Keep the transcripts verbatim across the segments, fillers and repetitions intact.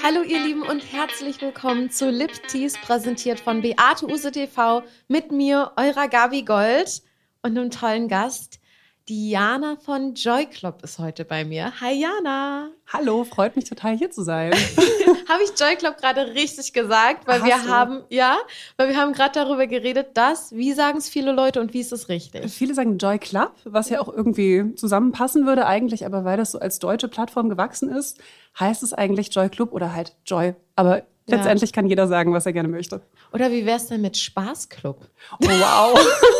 Hallo ihr Lieben und herzlich willkommen zu Lip Tease, präsentiert von Beate Uhse T V mit mir, eurer Gabi Gold und einem tollen Gast. Die Jana von Joy Club ist heute bei mir. Hi Jana. Hallo, freut mich total hier zu sein. Habe ich Joy Club gerade richtig gesagt? Weil Hast wir du? haben, ja, weil wir haben gerade darüber geredet, dass, wie sagen es viele Leute und wie ist es richtig? Viele sagen Joy Club, was ja auch irgendwie zusammenpassen würde eigentlich, aber weil das so als deutsche Plattform gewachsen ist, heißt es eigentlich Joy Club oder halt Joy. Aber Ja. letztendlich kann jeder sagen, was er gerne möchte. Oder wie wär's denn mit Spaßclub? Oh, wow.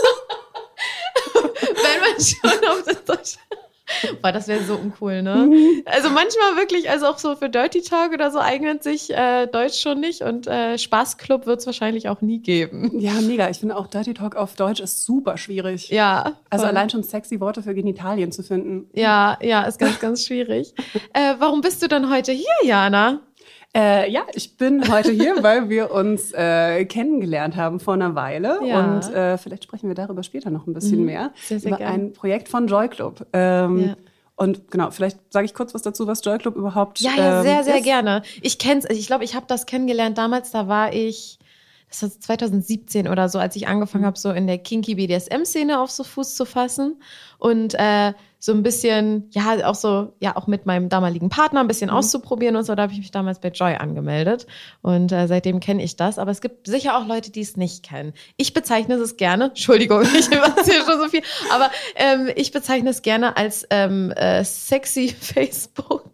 Wenn man schon auf das Deutsche... Boah, das wäre so uncool, ne? Also manchmal wirklich, also auch so für Dirty Talk oder so eignet sich äh, Deutsch schon nicht und äh, Spaßclub wird es wahrscheinlich auch nie geben. Ja, mega. Ich finde auch Dirty Talk auf Deutsch ist super schwierig. Ja. Also voll. allein schon sexy Worte für Genitalien zu finden. Ja, ja, ist ganz, ganz schwierig. äh, warum bist du dann heute hier, Jana? Äh, ja, ich bin heute hier, weil wir uns äh, kennengelernt haben vor einer Weile. Ja. Und äh, vielleicht sprechen wir darüber später noch ein bisschen Mhm. mehr. Sehr, sehr über gerne. ein Projekt von Joy Club. Ähm, Ja. Und genau, vielleicht sage ich kurz was dazu, was Joy Club überhaupt Ja, ja, ähm, sehr, sehr ist. gerne. Ich kenn's, ich glaube, ich habe das kennengelernt damals, da war ich, das war zwanzig siebzehn oder so, als ich angefangen habe, so in der Kinky B D S M-Szene auf so Fuß zu fassen und äh, so ein bisschen, ja, auch so, ja, auch mit meinem damaligen Partner ein bisschen Mhm. auszuprobieren und so, da habe ich mich damals bei Joy angemeldet und äh, seitdem kenne ich das, aber es gibt sicher auch Leute, die es nicht kennen. Ich bezeichne es gerne, Entschuldigung, ich erzähle schon so viel, aber ähm, ich bezeichne es gerne als ähm, äh, sexy Facebook.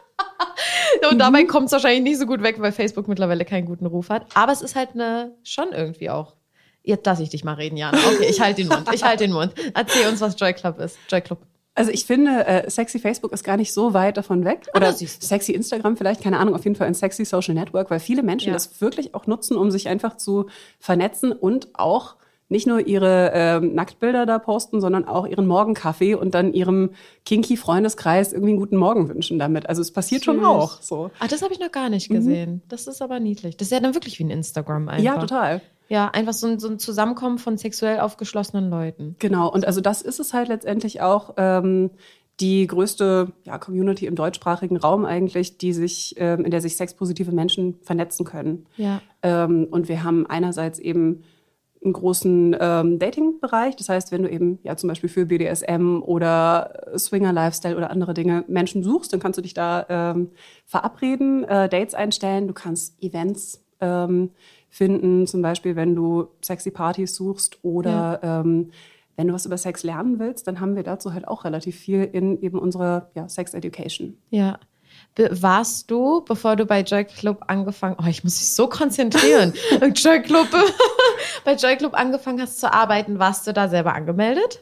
Und Mhm. dabei kommt es wahrscheinlich nicht so gut weg, weil Facebook mittlerweile keinen guten Ruf hat. Aber es ist halt eine schon irgendwie auch. Jetzt lasse ich dich mal reden, Jana. Okay, ich halte den Mund. Ich halte den Mund. Erzähl uns, was Joy Club ist. Joy Club. Also ich finde, äh, sexy Facebook ist gar nicht so weit davon weg. Ah, Oder das siehst du. sexy Instagram vielleicht, keine Ahnung, auf jeden Fall ein sexy Social Network, weil viele Menschen Ja. das wirklich auch nutzen, um sich einfach zu vernetzen und auch nicht nur ihre ähm, Nacktbilder da posten, sondern auch ihren Morgenkaffee und dann ihrem Kinky-Freundeskreis irgendwie einen guten Morgen wünschen damit. Also es passiert schon Süß. auch so. Ah, das habe ich noch gar nicht gesehen. Das ist aber niedlich. Das ist ja dann wirklich wie ein Instagram einfach. Ja, total. Ja, einfach so ein, so ein Zusammenkommen von sexuell aufgeschlossenen Leuten. Genau, und also das ist es halt letztendlich auch. Ähm, die größte ja, Community im deutschsprachigen Raum eigentlich, die sich, ähm, in der sich sexpositive Menschen vernetzen können. Ja. Ähm, und wir haben einerseits eben einen großen ähm, Dating-Bereich. Das heißt, wenn du eben ja zum Beispiel für B D S M oder Swinger-Lifestyle oder andere Dinge Menschen suchst, dann kannst du dich da ähm, verabreden, äh, Dates einstellen. Du kannst Events ähm, finden, zum Beispiel, wenn du sexy Partys suchst oder ähm, wenn du was über Sex lernen willst, dann haben wir dazu halt auch relativ viel in eben unserer ja, Sex Education. Ja. Be- Warst du, bevor du bei Joy Club angefangen, oh, ich muss mich so konzentrieren, Joy Club, bei Joy Club angefangen hast zu arbeiten, warst du da selber angemeldet?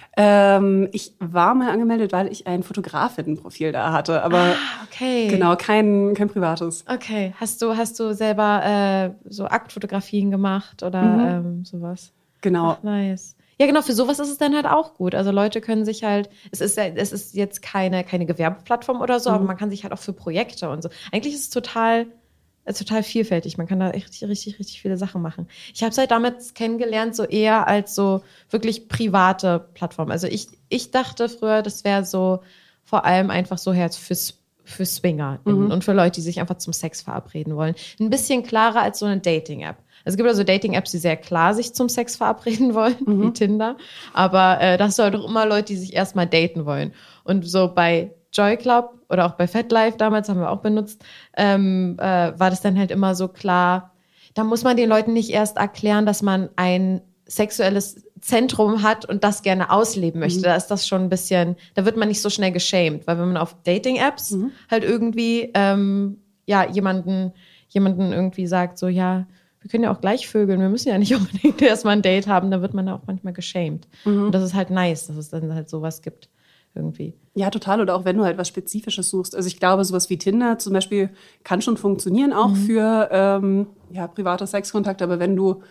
Ähm, ich war mal angemeldet, weil ich ein Fotografinnenprofil da hatte, aber Ah, okay. genau, kein, kein privates. Okay. Hast du, hast du selber äh, so Aktfotografien gemacht oder Mhm. ähm, sowas? Genau. Ach, nice. Ja, genau, für sowas ist es dann halt auch gut. Also Leute können sich halt, es ist, ja- es ist jetzt keine, keine Gewerbeplattform oder so, Mhm. aber man kann sich halt auch für Projekte und so. Eigentlich ist es total, äh, total vielfältig. Man kann da echt richtig, richtig, richtig viele Sachen machen. Ich habe es halt damals kennengelernt, so eher als so wirklich private Plattform. Also ich, ich dachte früher, das wäre so vor allem einfach so Herz fürs für Swinger Mhm. und für Leute, die sich einfach zum Sex verabreden wollen. Ein bisschen klarer als so eine Dating-App. Also es gibt also Dating-Apps, die sehr klar sich zum Sex verabreden wollen, Mhm. wie Tinder. Aber äh, das sind halt auch immer Leute, die sich erstmal daten wollen. Und so bei Joy Club oder auch bei FetLife damals, haben wir auch benutzt, ähm, äh, war das dann halt immer so klar, da muss man den Leuten nicht erst erklären, dass man ein sexuelles Zentrum hat und das gerne ausleben möchte. Mhm. Da ist das schon ein bisschen, da wird man nicht so schnell geschämt, weil wenn man auf Dating-Apps Mhm. halt irgendwie ähm, ja jemanden, jemanden irgendwie sagt, so ja, wir können ja auch gleich vögeln, wir müssen ja nicht unbedingt erstmal ein Date haben, da wird man da auch manchmal geschämt. Mhm. Und das ist halt nice, dass es dann halt sowas gibt irgendwie. Ja, total. Oder auch wenn du halt was Spezifisches suchst. Also ich glaube, sowas wie Tinder zum Beispiel kann schon funktionieren, auch Mhm. für ähm, ja, private Sexkontakte. Aber wenn du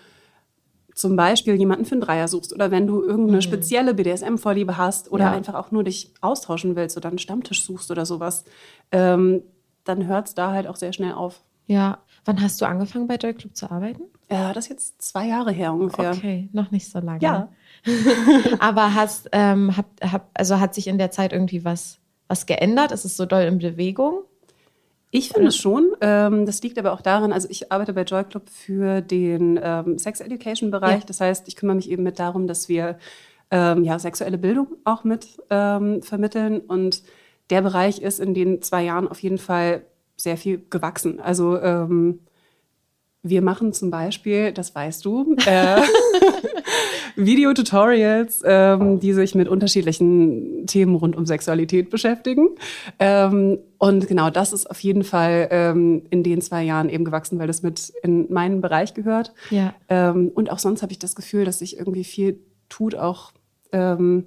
zum Beispiel jemanden für einen Dreier suchst oder wenn du irgendeine Mhm. spezielle B D S M-Vorliebe hast oder Ja. einfach auch nur dich austauschen willst oder einen Stammtisch suchst oder sowas, ähm, dann hört es da halt auch sehr schnell auf. Ja. Wann hast du angefangen bei Joy Club zu arbeiten? Ja, das ist jetzt zwei Jahre her ungefähr. Okay, noch nicht so lange. Ja. Aber hast, ähm, hab, hab, also hat sich in der Zeit irgendwie was, was geändert? Ist es so doll in Bewegung? Ich finde es schon. Ähm, das liegt aber auch daran, also ich arbeite bei Joy Club für den ähm, Sex Education Bereich. Ja. Das heißt, ich kümmere mich eben mit darum, dass wir ähm, ja, sexuelle Bildung auch mit ähm, vermitteln. Und der Bereich ist in den zwei Jahren auf jeden Fall sehr viel gewachsen. Also ähm, wir machen zum Beispiel, das weißt du, äh, Videotutorials, ähm, die sich mit unterschiedlichen Themen rund um Sexualität beschäftigen. Ähm, und genau das ist auf jeden Fall ähm, in den zwei Jahren eben gewachsen, weil das mit in meinen Bereich gehört. Ja. Ähm, und auch sonst habe ich das Gefühl, dass sich irgendwie viel tut, auch ähm,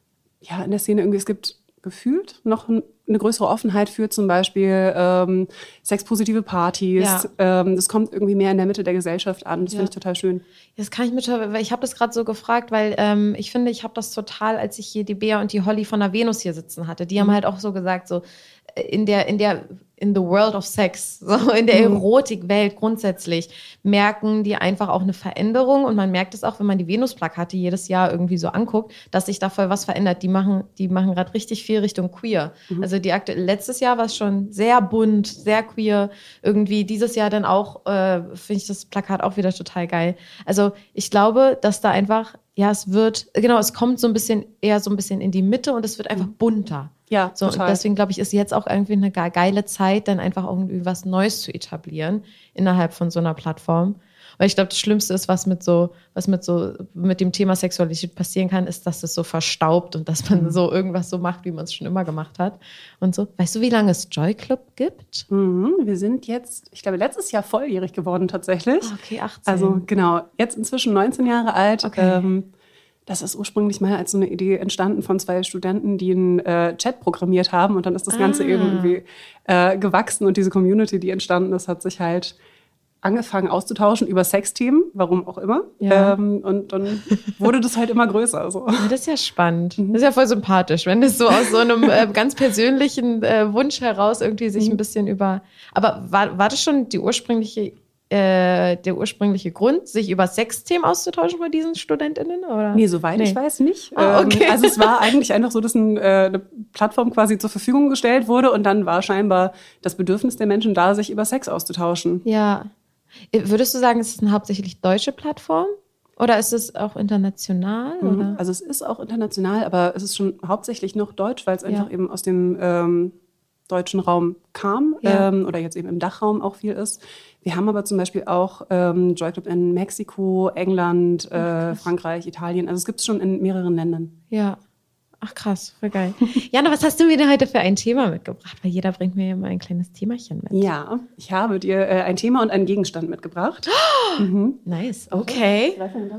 ja, in der Szene irgendwie. Es gibt gefühlt noch ein, eine größere Offenheit für zum Beispiel ähm, sexpositive Partys. Ja. Ähm, das kommt irgendwie mehr in der Mitte der Gesellschaft an. Das Ja. finde ich total schön. Das kann ich mit, weil ich habe das gerade so gefragt, weil ähm, ich finde, ich habe das total, als ich hier die Bea und die Holly von der Venus hier sitzen hatte. Die mhm. haben halt auch so gesagt, so in der, in der, in the world of sex, so in der mhm. Erotikwelt grundsätzlich, merken die einfach auch eine Veränderung. Und man merkt es auch, wenn man die Venus-Plakate jedes Jahr irgendwie so anguckt, dass sich da voll was verändert. Die machen, die machen gerade richtig viel Richtung queer. Mhm. Also die aktuell, letztes Jahr war es schon sehr bunt, sehr queer. Irgendwie dieses Jahr dann auch, äh, finde ich das Plakat auch wieder total geil. Also ich glaube, dass da einfach, ja, es wird, genau, es kommt so ein bisschen, eher so ein bisschen in die Mitte und es wird einfach bunter. Ja, so, total. Und deswegen, glaube ich, ist jetzt auch irgendwie eine geile Zeit, dann einfach irgendwie was Neues zu etablieren innerhalb von so einer Plattform. Weil ich glaube, das Schlimmste ist, was mit so, was mit so, mit dem Thema Sexualität passieren kann, ist, dass es so verstaubt und dass man mhm. so irgendwas so macht, wie man es schon immer gemacht hat. Und so. Weißt du, wie lange es Joy Club gibt? Mhm, wir sind jetzt, ich glaube, letztes Jahr volljährig geworden tatsächlich. Oh, okay, achtzehn. Also genau, jetzt inzwischen neunzehn Jahre alt. Okay. Ähm, Das ist ursprünglich mal als so eine Idee entstanden von zwei Studenten, die einen äh, Chat programmiert haben. Und dann ist das Ganze ah. eben irgendwie äh, gewachsen. Und diese Community, die entstanden ist, hat sich halt angefangen auszutauschen über Sexthemen, warum auch immer. Ja. Ähm, und dann wurde das halt immer größer. So. Ja, das ist ja spannend. Das ist ja voll sympathisch, wenn das so aus so einem äh, ganz persönlichen äh, Wunsch heraus irgendwie sich ein bisschen über... Aber war, war das schon die ursprüngliche... Äh, der ursprüngliche Grund, sich über Sexthemen auszutauschen bei diesen StudentInnen? Oder? Nee, soweit nee. ich weiß nicht. Ah, okay. ähm, also es war eigentlich einfach so, dass ein, äh, eine Plattform quasi zur Verfügung gestellt wurde und dann war scheinbar das Bedürfnis der Menschen da, sich über Sex auszutauschen. Ja. Würdest du sagen, es ist eine hauptsächlich deutsche Plattform? Oder ist es auch international? Mhm. Oder? Also es ist auch international, aber es ist schon hauptsächlich noch deutsch, weil es einfach Ja. eben aus dem ähm, deutschen Raum kam Ja. ähm, oder jetzt eben im Dachraum auch viel ist. Wir haben aber zum Beispiel auch ähm, Joy Club in Mexiko, England, äh, Frankreich, Italien. Also es gibt es schon in mehreren Ländern. Ja. Ach krass, voll geil. Jana, was hast du mir denn heute für ein Thema mitgebracht? Weil jeder bringt mir immer ein kleines Themachen mit. Ja, ich habe dir äh, ein Thema und einen Gegenstand mitgebracht. Oh, mhm. Nice, okay.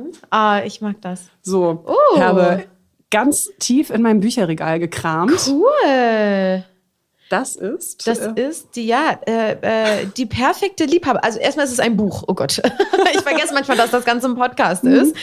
Ah, ich mag das. So, Oh. ich habe ganz tief in meinem Bücherregal gekramt. Cool. Das ist? Das äh, ist die, ja, äh, äh, die perfekte Liebhaber. Also erstmal ist es ein Buch. Oh Gott. Ich vergesse manchmal, dass das Ganze ein Podcast mhm. ist.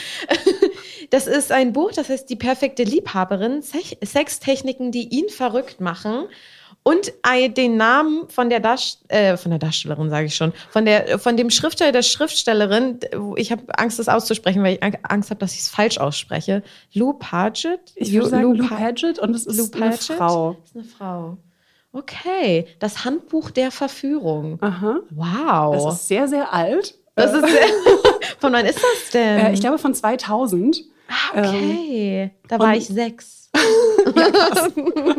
Das ist ein Buch, das heißt Die perfekte Liebhaberin. Sech- Sextechniken, die ihn verrückt machen. Und äh, den Namen von der, Darst- äh, von der Darstellerin, sage ich schon, von, der, von dem Schriftsteller, der Schriftstellerin. Ich habe Angst, das auszusprechen, weil ich Angst habe, dass ich es falsch ausspreche. Lou Paget? Ich würde sagen Lou Lou Pa- Paget und es ist Lou eine Paget? Frau. Das ist eine Frau. Okay, das Handbuch der Verführung. Aha. Wow. Das ist sehr, sehr alt. Das ist sehr von wann ist das denn? Äh, ich glaube von zweitausend. Ah, okay. Ähm, da war und- ich sechs. Ja, krass.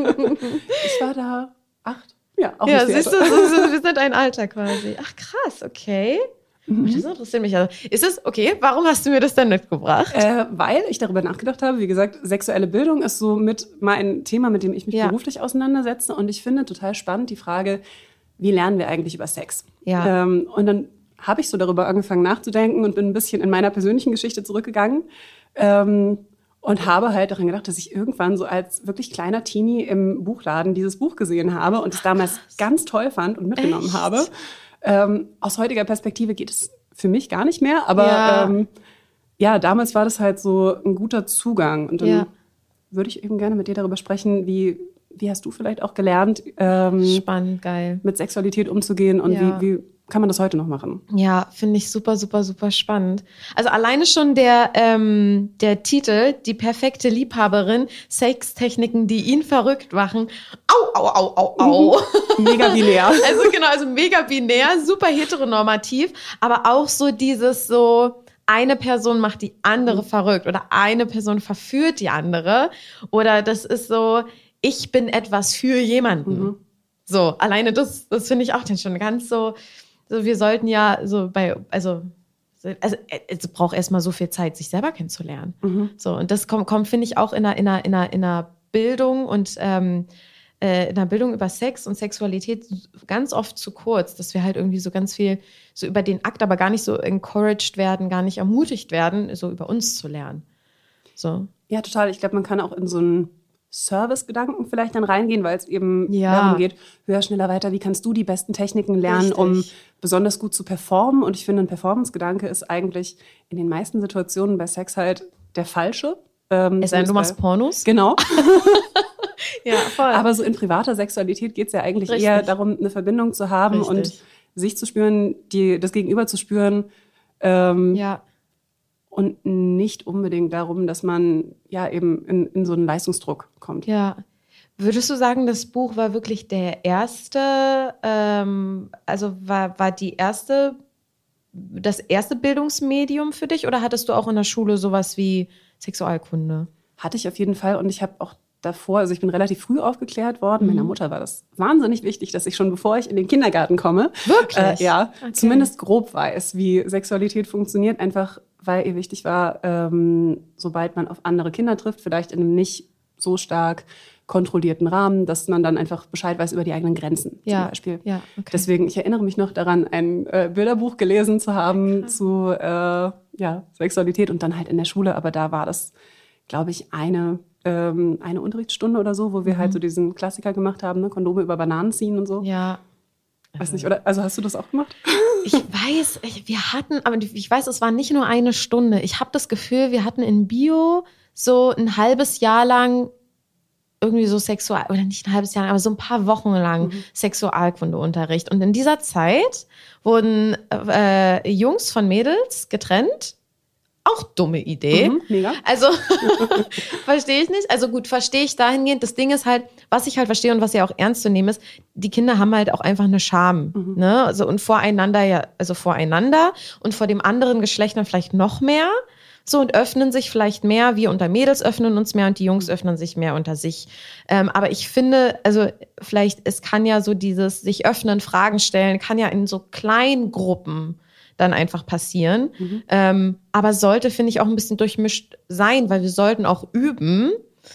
Ich war da acht. Ja, auch Ja, nicht siehst du, viel älter. so, so, wir sind ein Alter quasi. Ach krass, okay. Mhm. Das interessiert mich. Also, ist es, okay, warum hast du mir das denn mitgebracht? Äh, weil ich darüber nachgedacht habe, wie gesagt, sexuelle Bildung ist so mit mein Thema, mit dem ich mich Ja. beruflich auseinandersetze. Und ich finde total spannend die Frage, wie lernen wir eigentlich über Sex? Ja. Ähm, und dann habe ich so darüber angefangen nachzudenken und bin ein bisschen in meiner persönlichen Geschichte zurückgegangen. Ähm, und habe halt daran gedacht, dass ich irgendwann so als wirklich kleiner Teenie im Buchladen dieses Buch gesehen habe und es damals ganz toll fand und mitgenommen Echt? habe. Ähm, aus heutiger Perspektive geht es für mich gar nicht mehr, aber Ja. ähm, ja, damals war das halt so ein guter Zugang. Und dann Ja. würde ich eben gerne mit dir darüber sprechen, wie, wie hast du vielleicht auch gelernt, ähm, Spannend, geil. mit Sexualität umzugehen und Ja. wie, wie kann man das heute noch machen. Ja, finde ich super, super, super spannend. Also alleine schon der, ähm, der Titel, die perfekte Liebhaberin, Sextechniken, die ihn verrückt machen. Au, au, au, au, au. Mega binär. Also genau, also mega binär, super heteronormativ, aber auch so dieses so, eine Person macht die andere mhm. verrückt oder eine Person verführt die andere oder das ist so, ich bin etwas für jemanden. Mhm. So, alleine das, das finde ich auch dann schon ganz so, so, wir sollten ja so bei, also, also es braucht erstmal so viel Zeit, sich selber kennenzulernen. Mhm. So, und das kommt, kommt finde ich, auch in einer, in einer, in einer, in einer Bildung und ähm, äh, in der Bildung über Sex und Sexualität ganz oft zu kurz, dass wir halt irgendwie so ganz viel so über den Akt, aber gar nicht so encouraged werden, gar nicht ermutigt werden, so über uns zu lernen. So. Ja, total. Ich glaube, man kann auch in so einen Service-Gedanken vielleicht dann reingehen, weil es eben ja. darum geht, höher, schneller, weiter, wie kannst du die besten Techniken lernen, Richtig. um besonders gut zu performen. Und ich finde, ein Performance-Gedanke ist eigentlich in den meisten Situationen bei Sex halt der falsche. Ähm, es sei denn, du machst Pornos? Genau. Ja, voll. Aber so in privater Sexualität geht es ja eigentlich Richtig. eher darum, eine Verbindung zu haben Richtig. und sich zu spüren, die, das Gegenüber zu spüren. Ähm, ja. Und nicht unbedingt darum, dass man ja eben in, in so einen Leistungsdruck kommt. Ja. Würdest du sagen, das Buch war wirklich der erste, ähm, also war, war die erste, das erste Bildungsmedium für dich oder hattest du auch in der Schule sowas wie Sexualkunde? Hatte ich auf jeden Fall und ich habe auch davor, also ich bin relativ früh aufgeklärt worden. Mhm. Meiner Mutter war das wahnsinnig wichtig, dass ich schon bevor ich in den Kindergarten komme, wirklich? Äh, ja, okay. zumindest grob weiß, wie Sexualität funktioniert, einfach weil ihr wichtig war, ähm, sobald man auf andere Kinder trifft, vielleicht in einem nicht so stark kontrollierten Rahmen, dass man dann einfach Bescheid weiß über die eigenen Grenzen ja. zum Beispiel. Ja, okay. Deswegen, ich erinnere mich noch daran, ein äh, Bilderbuch gelesen zu haben okay. zu äh, ja, Sexualität und dann halt in der Schule, aber da war das, glaube ich, eine ähm, eine Unterrichtsstunde oder so, wo wir mhm. halt so diesen Klassiker gemacht haben, ne? Kondome über Bananen ziehen und so. Ja. Weiß nicht, oder? Also hast du das auch gemacht? Ich weiß, ich, wir hatten, aber ich weiß, es war nicht nur eine Stunde. Ich habe das Gefühl, wir hatten in Bio so ein halbes Jahr lang irgendwie so Sexual, oder nicht ein halbes Jahr, aber so ein paar Wochen lang mhm. Sexualkundeunterricht. Und in dieser Zeit wurden äh, Jungs von Mädels getrennt. Auch dumme Idee. Mhm, mega. Also, verstehe ich nicht. Also gut, verstehe ich dahingehend. Das Ding ist halt, was ich halt verstehe und was ja auch ernst zu nehmen ist, die Kinder haben halt auch einfach eine Scham. Mhm. Ne? Also, und voreinander ja, also voreinander und vor dem anderen Geschlecht dann vielleicht noch mehr. So, und öffnen sich vielleicht mehr. Wir unter Mädels öffnen uns mehr und die Jungs öffnen sich mehr unter sich. Ähm, aber ich finde, also vielleicht, es kann ja so dieses sich öffnen, Fragen stellen, kann ja in so kleinen Gruppen dann einfach passieren. Mhm. Ähm, aber sollte, finde ich, auch ein bisschen durchmischt sein, weil wir sollten auch üben,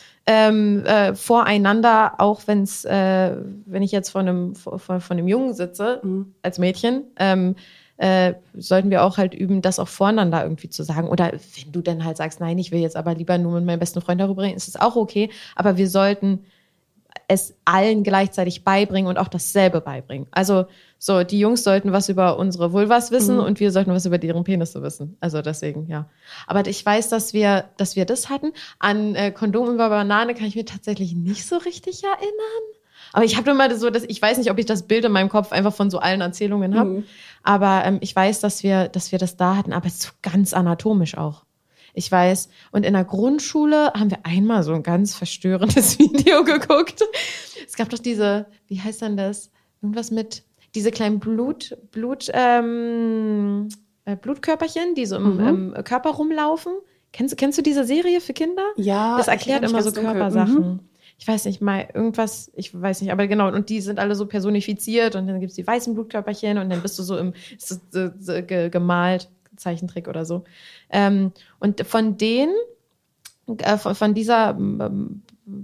ähm, äh, voreinander, auch wenn's, äh, wenn ich jetzt vor einem, vor, von einem Jungen sitze, mhm. als Mädchen, ähm, äh, sollten wir auch halt üben, das auch voreinander irgendwie zu sagen. Oder wenn du dann halt sagst, nein, ich will jetzt aber lieber nur mit meinem besten Freund darüber reden, ist es auch okay. Aber wir sollten es allen gleichzeitig beibringen und auch dasselbe beibringen. Also so, die Jungs sollten was über unsere Vulvas wissen mhm. und wir sollten was über deren Penisse wissen. Also deswegen, ja. Aber ich weiß, dass wir, dass wir das hatten. An äh, Kondom über Banane kann ich mir tatsächlich nicht so richtig erinnern. Aber ich habe immer so, dass ich weiß nicht, ob ich das Bild in meinem Kopf einfach von so allen Erzählungen habe. Mhm. Aber ähm, ich weiß, dass wir, dass wir das da hatten, aber so ganz anatomisch auch. Ich weiß, und in der Grundschule haben wir einmal so ein ganz verstörendes Video geguckt. Es gab doch diese, wie heißt denn das? Irgendwas mit, diese kleinen Blut, Blut, ähm, äh, Blutkörperchen, die so im, mhm. im Körper rumlaufen. Kennst, kennst du diese Serie für Kinder? Ja. Das erklärt immer so Körpersachen. Mhm. Ich weiß nicht, mal irgendwas, ich weiß nicht, aber genau, und die sind alle so personifiziert und dann gibt es die weißen Blutkörperchen und dann bist du so im, so, so, so, gemalt, Zeichentrick oder so. Ähm, und von denen, äh, von, von dieser ähm,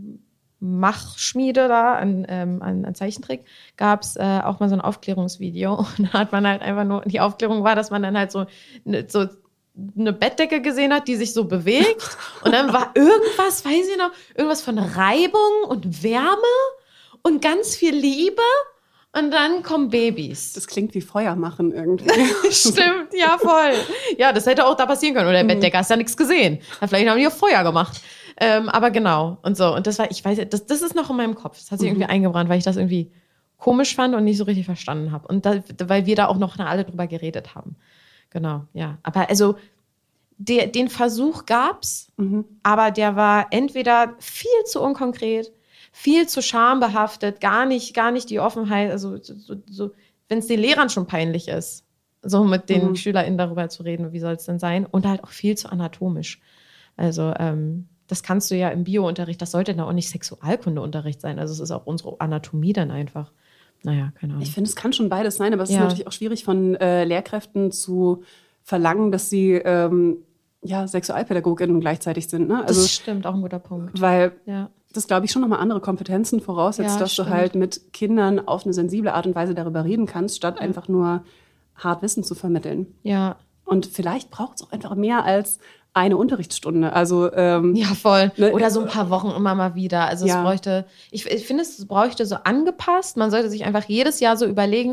Machschmiede da an, ähm, an, an Zeichentrick, gab es äh, auch mal so ein Aufklärungsvideo. Und da hat man halt einfach nur, die Aufklärung war, dass man dann halt so, ne, so eine Bettdecke gesehen hat, die sich so bewegt. Und dann war irgendwas, weiß ich noch, irgendwas von Reibung und Wärme und ganz viel Liebe. Und dann kommen Babys. Das klingt wie Feuer machen irgendwie. Stimmt, ja, voll. Ja, das hätte auch da passieren können. Oder der mhm. Bettdecker hast ja nichts gesehen. Vielleicht haben die auch Feuer gemacht. Ähm, aber genau. Und so. Und das war, ich weiß, das, das ist noch in meinem Kopf. Das hat sich mhm. irgendwie eingebrannt, weil ich das irgendwie komisch fand und nicht so richtig verstanden habe. Und da, weil wir da auch noch alle drüber geredet haben. Genau, ja. Aber also der, den Versuch gab's, mhm. aber der war entweder viel zu unkonkret, viel zu schambehaftet, gar nicht, gar nicht die Offenheit, also so, so, wenn es den Lehrern schon peinlich ist, so mit den mhm. SchülerInnen darüber zu reden, wie soll es denn sein? Und halt auch viel zu anatomisch. Also ähm, das kannst du ja im Biounterricht, das sollte dann auch nicht Sexualkundeunterricht sein. Also es ist auch unsere Anatomie dann einfach. Naja, keine Ahnung. Ich finde, es kann schon beides sein, aber es ja. ist natürlich auch schwierig von äh, Lehrkräften zu verlangen, dass sie ähm, ja, SexualpädagogInnen gleichzeitig sind. Ne? Also, das stimmt, auch ein guter Punkt. Weil ja. das, glaube ich, schon nochmal andere Kompetenzen voraussetzt, ja, dass stimmt. du halt mit Kindern auf eine sensible Art und Weise darüber reden kannst, statt ja. einfach nur hart Wissen zu vermitteln. Ja. Und vielleicht braucht es auch einfach mehr als eine Unterrichtsstunde. Also, ähm, ja, voll. Ne, oder so ein paar Wochen immer mal wieder. Also ja. es bräuchte, ich, ich finde, es bräuchte so angepasst. Man sollte sich einfach jedes Jahr so überlegen,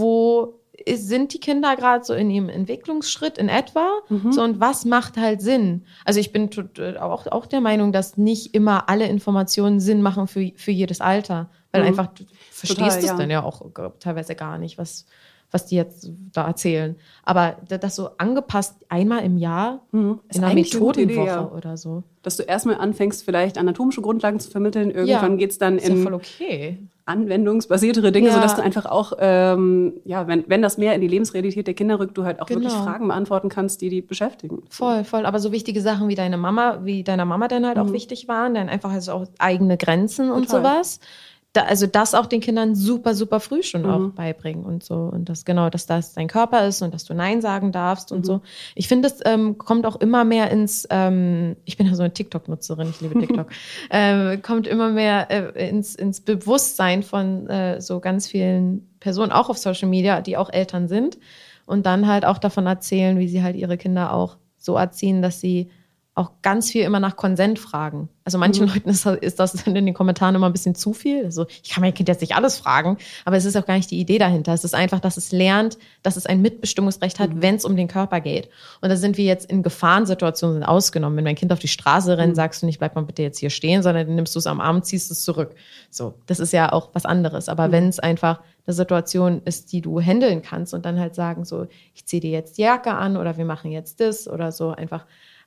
wo ist, sind die Kinder gerade so in ihrem Entwicklungsschritt in etwa? Mhm. So, und was macht halt Sinn? Also ich bin auch, auch der Meinung, dass nicht immer alle Informationen Sinn machen für, für jedes Alter. Weil mhm. einfach, du verstehst es ja. dann ja auch teilweise gar nicht, was was die jetzt da erzählen. Aber das so angepasst einmal im Jahr mhm. in einer Methodenwoche eine ja. oder so. Dass du erstmal anfängst, vielleicht anatomische Grundlagen zu vermitteln. Irgendwann ja. geht's dann ist in ja voll okay. anwendungsbasiertere Dinge, ja. sodass du einfach auch, ähm, ja, wenn, wenn das mehr in die Lebensrealität der Kinder rückt, du halt auch genau. wirklich Fragen beantworten kannst, die die beschäftigen. Voll, voll. Aber so wichtige Sachen wie deine Mama, wie deiner Mama dann halt mhm. auch wichtig waren, dann einfach also auch eigene Grenzen und Total. sowas. Da, also das auch den Kindern super, super früh schon mhm. auch beibringen und so. Und das genau, dass das dein Körper ist und dass du Nein sagen darfst und mhm. so. Ich finde, das ähm, kommt auch immer mehr ins, ähm, ich bin ja so eine TikTok-Nutzerin, ich liebe TikTok, ähm, kommt immer mehr äh, ins, ins Bewusstsein von äh, so ganz vielen Personen, auch auf Social Media, die auch Eltern sind und dann halt auch davon erzählen, wie sie halt ihre Kinder auch so erziehen, dass sie auch ganz viel immer nach Konsent fragen. Also manchen mhm. Leuten ist das, ist das in den Kommentaren immer ein bisschen zu viel. Also ich kann mein Kind jetzt nicht alles fragen, aber es ist auch gar nicht die Idee dahinter. Es ist einfach, dass es lernt, dass es ein Mitbestimmungsrecht hat, mhm. wenn es um den Körper geht. Und da sind wir jetzt in Gefahrensituationen ausgenommen. Wenn mein Kind auf die Straße rennt, mhm. sagst du nicht, bleib mal bitte jetzt hier stehen, sondern dann nimmst du es am Arm, ziehst es zurück. So, das ist ja auch was anderes. Aber mhm. wenn es einfach eine Situation ist, die du handeln kannst und dann halt sagen so, ich ziehe dir jetzt die Jacke an oder wir machen jetzt das oder so, einfach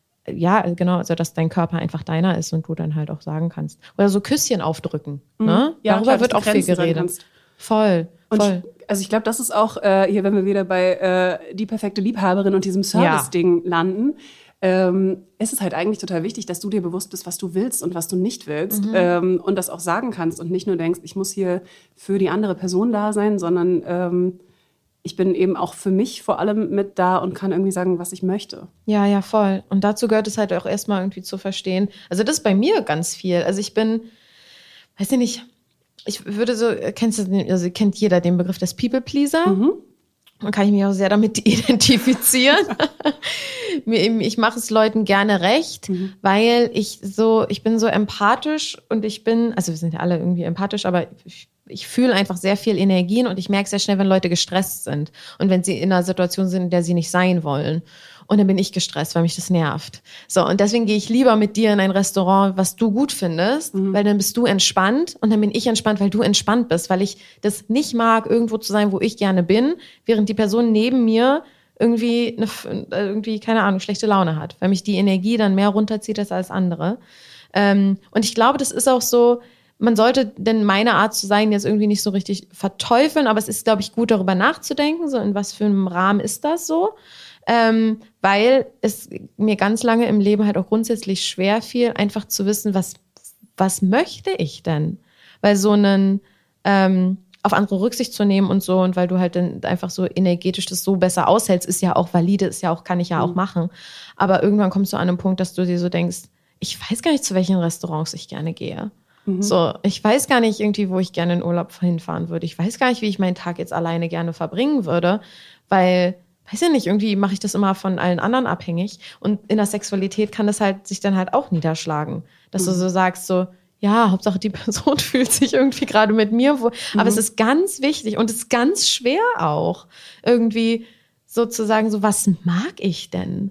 ja, genau, also dass dein Körper einfach deiner ist und du dann halt auch sagen kannst. Oder so Küsschen aufdrücken. Mhm. Ne? Ja, darüber klar, wird auch viel geredet. Voll, und voll. Ich, also ich glaube, das ist auch, äh, hier, wenn wir wieder bei äh, die perfekte Liebhaberin und diesem Service-Ding ja. landen, ähm, ist es halt eigentlich total wichtig, dass du dir bewusst bist, was du willst und was du nicht willst. Mhm. Ähm, und das auch sagen kannst und nicht nur denkst, ich muss hier für die andere Person da sein, sondern ähm, ich bin eben auch für mich vor allem mit da und kann irgendwie sagen, was ich möchte. Ja, ja, voll. Und dazu gehört es halt auch erstmal irgendwie zu verstehen. Also das ist bei mir ganz viel. Also ich bin, weiß ich nicht, ich würde so, kennst du, also kennt jeder den Begriff des People-Pleaser? Mhm. Man kann ich mich auch sehr damit identifizieren. Ich mache es Leuten gerne recht, mhm. weil ich so, ich bin so empathisch und ich bin, also wir sind ja alle irgendwie empathisch, aber ich, ich fühle einfach sehr viel Energien und ich merke sehr schnell, wenn Leute gestresst sind und wenn sie in einer Situation sind, in der sie nicht sein wollen. Und dann bin ich gestresst, weil mich das nervt. So, und deswegen gehe ich lieber mit dir in ein Restaurant, was du gut findest, mhm. weil dann bist du entspannt und dann bin ich entspannt, weil du entspannt bist, weil ich das nicht mag, irgendwo zu sein, wo ich gerne bin, während die Person neben mir irgendwie, eine, irgendwie keine Ahnung, schlechte Laune hat, weil mich die Energie dann mehr runterzieht als alles andere. Ähm, und ich glaube, das ist auch so, man sollte denn meine Art zu sein jetzt irgendwie nicht so richtig verteufeln, aber es ist, glaube ich, gut, darüber nachzudenken, so in was für einem Rahmen ist das so. Ähm, weil es mir ganz lange im Leben halt auch grundsätzlich schwer fiel, einfach zu wissen, was, was möchte ich denn? Weil so einen, ähm, auf andere Rücksicht zu nehmen und so und weil du halt dann einfach so energetisch das so besser aushältst, ist ja auch valide, ist ja auch, kann ich ja auch mhm. machen. Aber irgendwann kommst du an einen Punkt, dass du dir so denkst, ich weiß gar nicht, zu welchen Restaurants ich gerne gehe. Mhm. So, ich weiß gar nicht irgendwie, wo ich gerne in Urlaub hinfahren würde. Ich weiß gar nicht, wie ich meinen Tag jetzt alleine gerne verbringen würde, weil weiß ja nicht, irgendwie mache ich das immer von allen anderen abhängig. Und in der Sexualität kann das halt sich dann halt auch niederschlagen. Dass mhm. du so sagst, so, ja, Hauptsache die Person fühlt sich irgendwie gerade mit mir wohl. Mhm. Aber es ist ganz wichtig und es ist ganz schwer auch, irgendwie sozusagen so, was mag ich denn?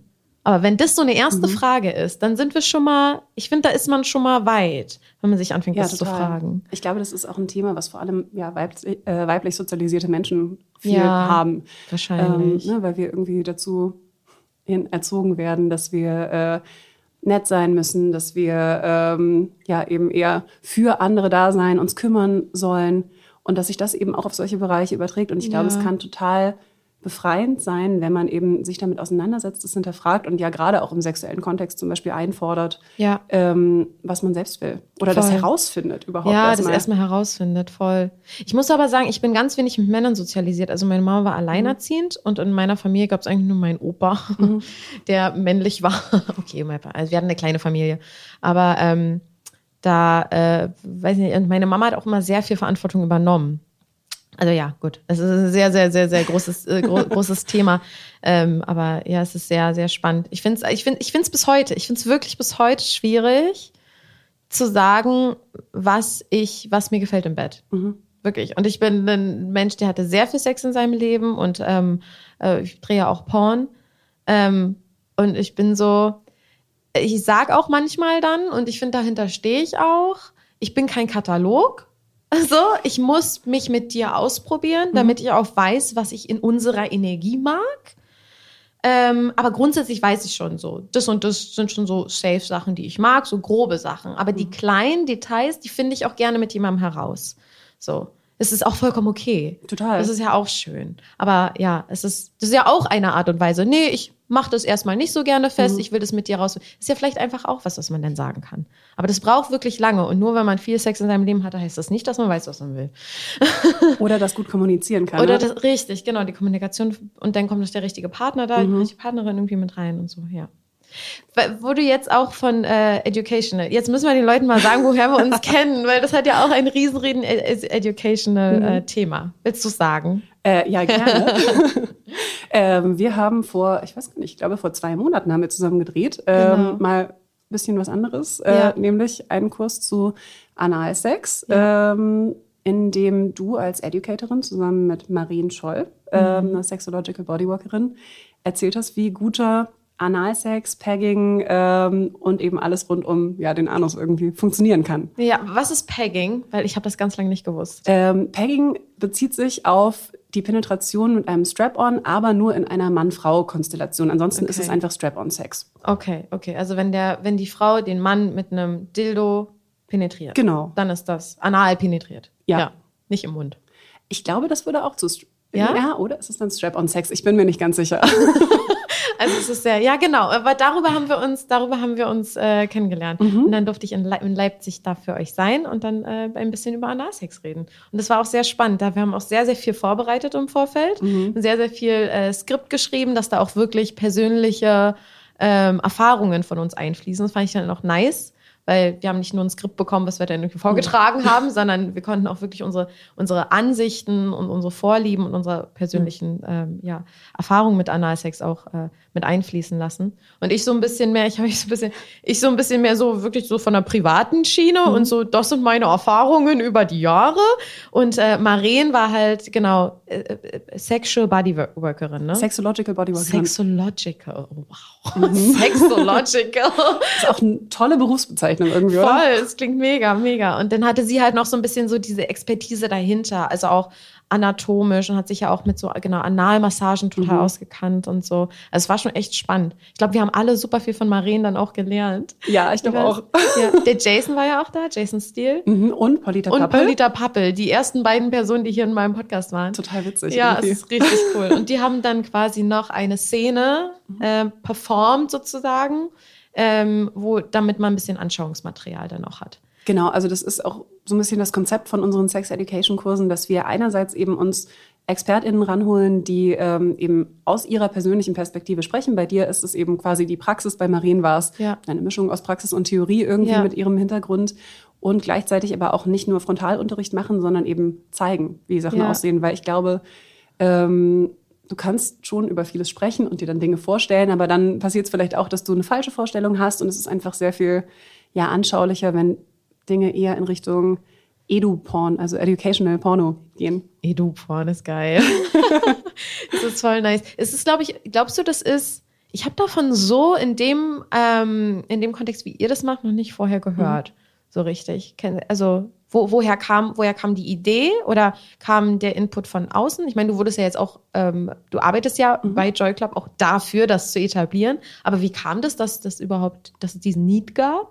Aber wenn das so eine erste Mhm. Frage ist, dann sind wir schon mal, ich finde, da ist man schon mal weit, wenn man sich anfängt, Ja, das zu total. fragen. Ich glaube, das ist auch ein Thema, was vor allem ja, weiblich, äh, weiblich sozialisierte Menschen viel Ja, haben. wahrscheinlich. Ähm, ne, weil wir irgendwie dazu hin erzogen werden, dass wir äh, nett sein müssen, dass wir ähm, ja eben eher für andere da sein, uns kümmern sollen und dass sich das eben auch auf solche Bereiche überträgt. Und ich glaube, Ja. es kann total befreiend sein, wenn man eben sich damit auseinandersetzt, es hinterfragt und ja gerade auch im sexuellen Kontext zum Beispiel einfordert, Ja. ähm, was man selbst will. Oder das Voll. herausfindet überhaupt Ja, erstmal. das erstmal herausfindet, voll. Ich muss aber sagen, ich bin ganz wenig mit Männern sozialisiert. Also meine Mama war alleinerziehend Mhm. und in meiner Familie gab es eigentlich nur meinen Opa, Mhm. der männlich war. Okay, mein Pa- also wir hatten eine kleine Familie. Aber ähm, da, äh, weiß nicht, und meine Mama hat auch immer sehr viel Verantwortung übernommen. Also ja, gut, es ist ein sehr, sehr, sehr, sehr großes, äh, gro großes Thema. Ähm, aber ja, es ist sehr, sehr spannend. Ich finde es ich find, ich find's bis heute, ich finde es wirklich bis heute schwierig, zu sagen, was ich, was mir gefällt im Bett. Mhm. Wirklich. Und ich bin ein Mensch, der hatte sehr viel Sex in seinem Leben und ähm, äh, ich drehe ja auch Porn. Ähm, und ich bin so, ich sag auch manchmal dann, und ich finde, dahinter stehe ich auch, ich bin kein Katalog. Also, ich muss mich mit dir ausprobieren, damit ich auch weiß, was ich in unserer Energie mag. Ähm, aber grundsätzlich weiß ich schon so, das und das sind schon so Safe-Sachen, die ich mag, so grobe Sachen. Aber die kleinen Details, die finde ich auch gerne mit jemandem heraus. So. Es ist auch vollkommen okay. Total. Das ist ja auch schön. Aber ja, es ist, das ist ja auch eine Art und Weise. Nee, ich mache das erstmal nicht so gerne fest, Mhm. ich will das mit dir raus. Ist ja vielleicht einfach auch was, was man dann sagen kann. Aber das braucht wirklich lange. Und nur wenn man viel Sex in seinem Leben hatte, heißt das nicht, dass man weiß, was man will. Oder das gut kommunizieren kann. Oder ne? das, richtig, genau, die Kommunikation. Und dann kommt noch der richtige Partner da, die richtige Partnerin irgendwie mit rein und so, ja. Wo du jetzt auch von äh, Educational, jetzt müssen wir den Leuten mal sagen, woher wir uns kennen, weil das hat ja auch ein riesen, riesen Educational-Thema. Äh, Willst du sagen? Äh, ja, gerne. ähm, wir haben vor, ich weiß gar nicht, ich glaube vor zwei Monaten haben wir zusammen gedreht. Ähm, Genau. Mal ein bisschen was anderes, äh, Ja. nämlich einen Kurs zu Analsex, Ja. ähm, in dem du als Educatorin zusammen mit Marien Scholl, ähm, eine Sexological Bodyworkerin, erzählt hast, wie guter Analsex, Pegging ähm, und eben alles rund um ja, den Anus irgendwie funktionieren kann. Ja, was ist Pegging? Weil ich habe das ganz lange nicht gewusst. Ähm, Pegging bezieht sich auf die Penetration mit einem Strap-on, aber nur in einer Mann-Frau-Konstellation. Ansonsten ist Okay. es einfach Strap-on-Sex. Okay, okay. Also wenn der, wenn die Frau den Mann mit einem Dildo penetriert, Genau. dann ist das anal penetriert. Ja. Nicht im Mund. Ich glaube, das würde auch zu... St- Ja? Ja, oder ist es dann Strap-on-Sex? Ich bin mir nicht ganz sicher. Also es ist sehr, ja genau, aber darüber haben wir uns, darüber haben wir uns äh, kennengelernt. Und dann durfte ich in, Le in Leipzig da für euch sein und dann äh, ein bisschen über Analsex reden. Und das war auch sehr spannend. Da wir haben auch sehr, sehr viel vorbereitet im Vorfeld und sehr, sehr viel äh, Skript geschrieben, dass da auch wirklich persönliche ähm, Erfahrungen von uns einfließen. Das fand ich dann auch nice. Weil wir haben nicht nur ein Skript bekommen, was wir dann irgendwie vorgetragen haben, sondern wir konnten auch wirklich unsere, unsere Ansichten und unsere Vorlieben und unsere persönlichen ähm, ja, Erfahrungen mit Analsex auch äh, mit einfließen lassen. Und ich so ein bisschen mehr, ich habe mich so ein bisschen, ich so ein bisschen mehr so wirklich so von der privaten Schiene mhm. und so, das sind meine Erfahrungen über die Jahre. Und äh, Maren war halt, genau, äh, äh, Sexual Bodyworkerin, ne? Sexological Bodyworkerin. Sexological, oh, wow. Mhm. Sexological. Das ist auch eine tolle Berufsbezeichnung irgendwie, Voll, oder? es klingt mega, mega. Und dann hatte sie halt noch so ein bisschen so diese Expertise dahinter, also auch anatomisch und hat sich ja auch mit so, genau, Analmassagen total mhm. ausgekannt und so. Also es war schon echt spannend. Ich glaube, wir haben alle super viel von Maren dann auch gelernt. Ja, ich glaube auch. Ja. Der Jason war ja auch da, Jason Steele. Mhm. Und Polita Und Pappel. Polita Pappel, die ersten beiden Personen, die hier in meinem Podcast waren. Total witzig. Ja, irgendwie. es ist richtig cool. Und die haben dann quasi noch eine Szene äh, performt sozusagen, ähm, wo, damit man ein bisschen Anschauungsmaterial dann auch hat. Genau, also das ist auch so ein bisschen das Konzept von unseren Sex-Education-Kursen, dass wir einerseits eben uns ExpertInnen ranholen, die ähm, eben aus ihrer persönlichen Perspektive sprechen. Bei dir ist es eben quasi die Praxis, bei Marien war es ja. eine Mischung aus Praxis und Theorie irgendwie ja. mit ihrem Hintergrund. Und gleichzeitig aber auch nicht nur Frontalunterricht machen, sondern eben zeigen, wie Sachen ja. aussehen. Weil ich glaube, ähm, du kannst schon über vieles sprechen und dir dann Dinge vorstellen, aber dann passiert es vielleicht auch, dass du eine falsche Vorstellung hast und es ist einfach sehr viel ja, anschaulicher, wenn Dinge eher in Richtung Edu-Porn, also Educational Porno gehen. Edu-Porn ist geil. Das ist voll nice. Es ist, glaube ich, glaubst du, das ist, Ich habe davon so in dem, ähm, in dem Kontext, wie ihr das macht, noch nicht vorher gehört. Mhm. So richtig. Also wo, woher kam, woher kam die Idee oder kam der Input von außen? Ich meine, du wurdest ja jetzt auch, ähm, du arbeitest ja mhm. bei Joy Club auch dafür, das zu etablieren. Aber wie kam das, dass das überhaupt, dass es diesen Need gab?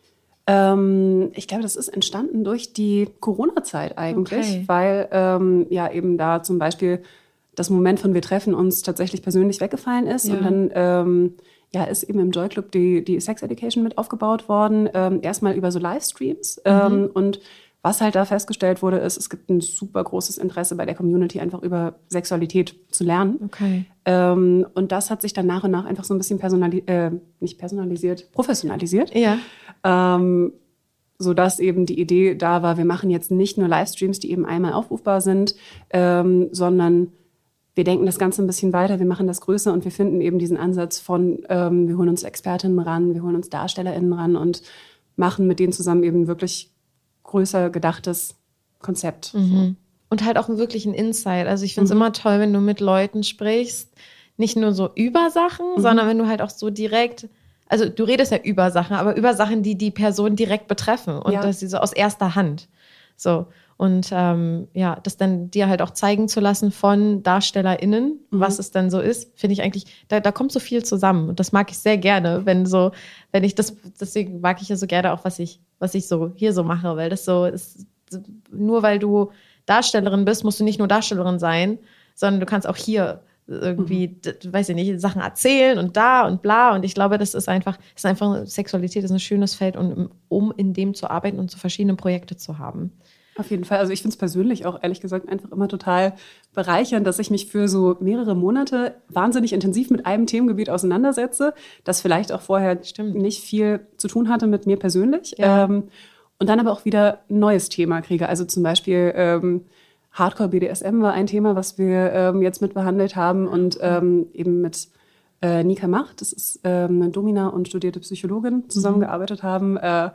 Ähm, ich glaube, das ist entstanden durch die Corona-Zeit eigentlich, okay. weil ähm, ja eben da zum Beispiel das Moment von wir treffen uns tatsächlich persönlich weggefallen ist. Ja. Und dann ähm, ja, ist eben im Joy Club die, die Sex Education mit aufgebaut worden. Ähm, erstmal über so Livestreams. Mhm. Ähm, und was halt da festgestellt wurde, ist, es gibt ein super großes Interesse bei der Community, einfach über Sexualität zu lernen. Okay. Ähm, und das hat sich dann nach und nach einfach so ein bisschen personalisiert, äh, nicht personalisiert, professionalisiert. Ja. Ähm, sodass eben die Idee da war, wir machen jetzt nicht nur Livestreams, die eben einmal aufrufbar sind, ähm, sondern wir denken das Ganze ein bisschen weiter, wir machen das größer und wir finden eben diesen Ansatz von, ähm, wir holen uns Expertinnen ran, wir holen uns DarstellerInnen ran und machen mit denen zusammen eben wirklich größer gedachtes Konzept. Mhm. Und halt auch wirklich ein Insight. Also ich finde es mhm. immer toll, wenn du mit Leuten sprichst, nicht nur so über Sachen, mhm. sondern wenn du halt auch so direkt, also du redest ja über Sachen, aber über Sachen, die die Person direkt betreffen und ja. das sie so aus erster Hand. So. Und ähm, ja, das dann dir halt auch zeigen zu lassen von DarstellerInnen, mhm. was es dann so ist, finde ich eigentlich, da, da kommt so viel zusammen. Und das mag ich sehr gerne, wenn so, wenn ich das, deswegen mag ich ja so gerne auch, was ich, was ich so hier so mache, weil das so ist, nur weil du Darstellerin bist, musst du nicht nur Darstellerin sein, sondern du kannst auch hier irgendwie, mhm. weiß ich nicht, Sachen erzählen und da und bla. Und ich glaube, das ist einfach, ist einfach, Sexualität ist ein schönes Feld, um, um in dem zu arbeiten und so verschiedene Projekte zu haben. Auf jeden Fall. Also ich finde es persönlich auch, ehrlich gesagt, einfach immer total bereichernd, dass ich mich für so mehrere Monate wahnsinnig intensiv mit einem Themengebiet auseinandersetze, das vielleicht auch vorher Stimmt. nicht viel zu tun hatte mit mir persönlich. Ja. Ähm, und dann aber auch wieder ein neues Thema kriege. Also zum Beispiel ähm, Hardcore B D S M war ein Thema, was wir ähm, jetzt mit behandelt haben und ähm, eben mit äh, Nika Macht, das ist ähm, eine Domina und studierte Psychologin, zusammengearbeitet mhm. haben, äh,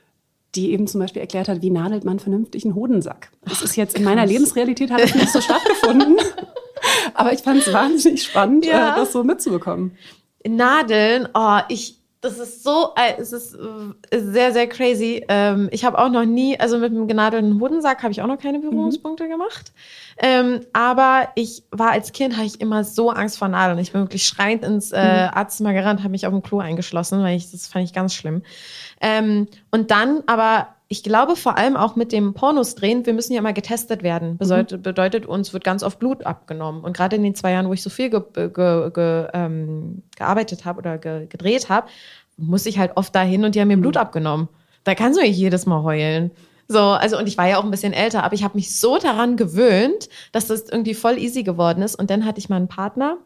die eben zum Beispiel erklärt hat, wie nadelt man vernünftig einen Hodensack. Das ist jetzt in meiner Lebensrealität, hat das nicht so stattgefunden. Aber ich fand es wahnsinnig spannend, ja. äh, das so mitzubekommen. Nadeln, oh, ich, das ist so, äh, es ist äh, sehr, sehr crazy. Ähm, ich habe auch noch nie, also mit einem genadelten Hodensack habe ich auch noch keine Berührungspunkte mhm. gemacht. Ähm, aber ich war als Kind, hatte ich immer so Angst vor Nadeln. Ich bin wirklich schreiend ins äh, mhm. Arztzimmer gerannt, habe mich auf dem Klo eingeschlossen, weil ich, das fand ich ganz schlimm. Ähm, und dann aber, ich glaube vor allem auch mit dem Pornos drehen, wir müssen ja immer getestet werden. Bedeutet, mhm. bedeutet uns wird ganz oft Blut abgenommen. Und gerade in den zwei Jahren, wo ich so viel ge, ge, ge, ähm, gearbeitet habe oder ge, gedreht habe, muss ich halt oft dahin und die haben mir mhm. Blut abgenommen. Da kannst du nicht jedes Mal heulen. So, also, und ich war ja auch ein bisschen älter, aber ich habe mich so daran gewöhnt, dass das irgendwie voll easy geworden ist. Und dann hatte ich mal einen Partner,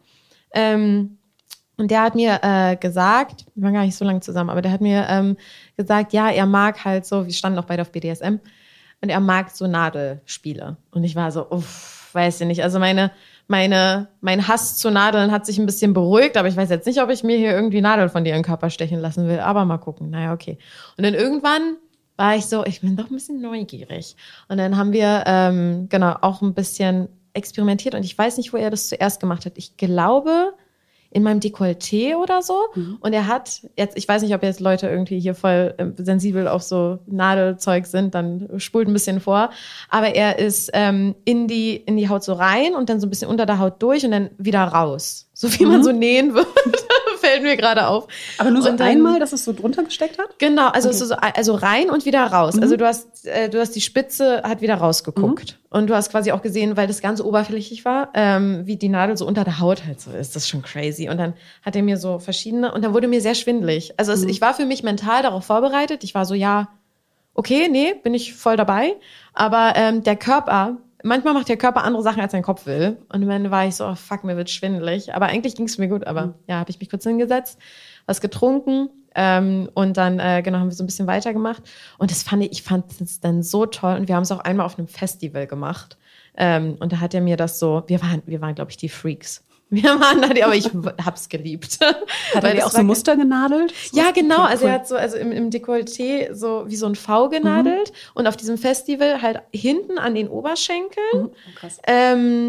ähm, und der hat mir äh, gesagt, wir waren gar nicht so lange zusammen, aber der hat mir ähm, gesagt, ja, er mag halt so, wir standen auch beide auf B D S M, und er mag so Nadelspiele. Und ich war so, uff, weiß ich nicht. Also meine, meine, mein Hass zu Nadeln hat sich ein bisschen beruhigt, aber ich weiß jetzt nicht, ob ich mir hier irgendwie Nadeln von dir in den Körper stechen lassen will. Aber mal gucken, naja, okay. Und dann irgendwann war ich so, ich bin doch ein bisschen neugierig. Und dann haben wir, ähm, genau, auch ein bisschen experimentiert. Und ich weiß nicht, wo er das zuerst gemacht hat. Ich glaube, in meinem Dekolleté oder so. Mhm. Und er hat jetzt, ich weiß nicht, ob jetzt Leute irgendwie hier voll äh, sensibel auf so Nadelzeug sind, dann spult ein bisschen vor. Aber er ist ähm, in die in die Haut so rein und dann so ein bisschen unter der Haut durch und dann wieder raus. So wie mhm. man so nähen würde. Fällt mir gerade auf. Aber nur so und dann, einmal, dass es so drunter gesteckt hat? Genau, also, okay. so, also rein und wieder raus. Mhm. Also du hast, äh, du hast die Spitze, hat wieder rausgeguckt. Mhm. Und du hast quasi auch gesehen, weil das ganz oberflächlich war, ähm, wie die Nadel so unter der Haut halt so ist. Das ist schon crazy. Und dann hat er mir so verschiedene, und dann wurde mir sehr schwindelig. Also es, mhm. ich war für mich mental darauf vorbereitet. Ich war so, ja, okay, nee, bin ich voll dabei. Aber ähm, der Körper, manchmal macht der Körper andere Sachen, als dein Kopf will. Und dann war ich so, oh, fuck, mir wird schwindelig. Aber eigentlich ging es mir gut. Aber mhm. ja, habe ich mich kurz hingesetzt, was getrunken. Ähm, und dann, äh, genau, haben wir so ein bisschen weitergemacht. Und das fand ich, ich fand es dann so toll. Und wir haben es auch einmal auf einem Festival gemacht. Ähm, und da hat er mir das so, wir waren, wir waren, glaube ich, die Freaks. Wir waren da, aber ich hab's geliebt. Hat er dir auch so Muster genadelt? Ja, genau. Also er hat so, also im, im Dekolleté so wie so ein V genadelt. Mhm. Und auf diesem Festival halt hinten an den Oberschenkeln. Mhm. Oh, krass. Ähm,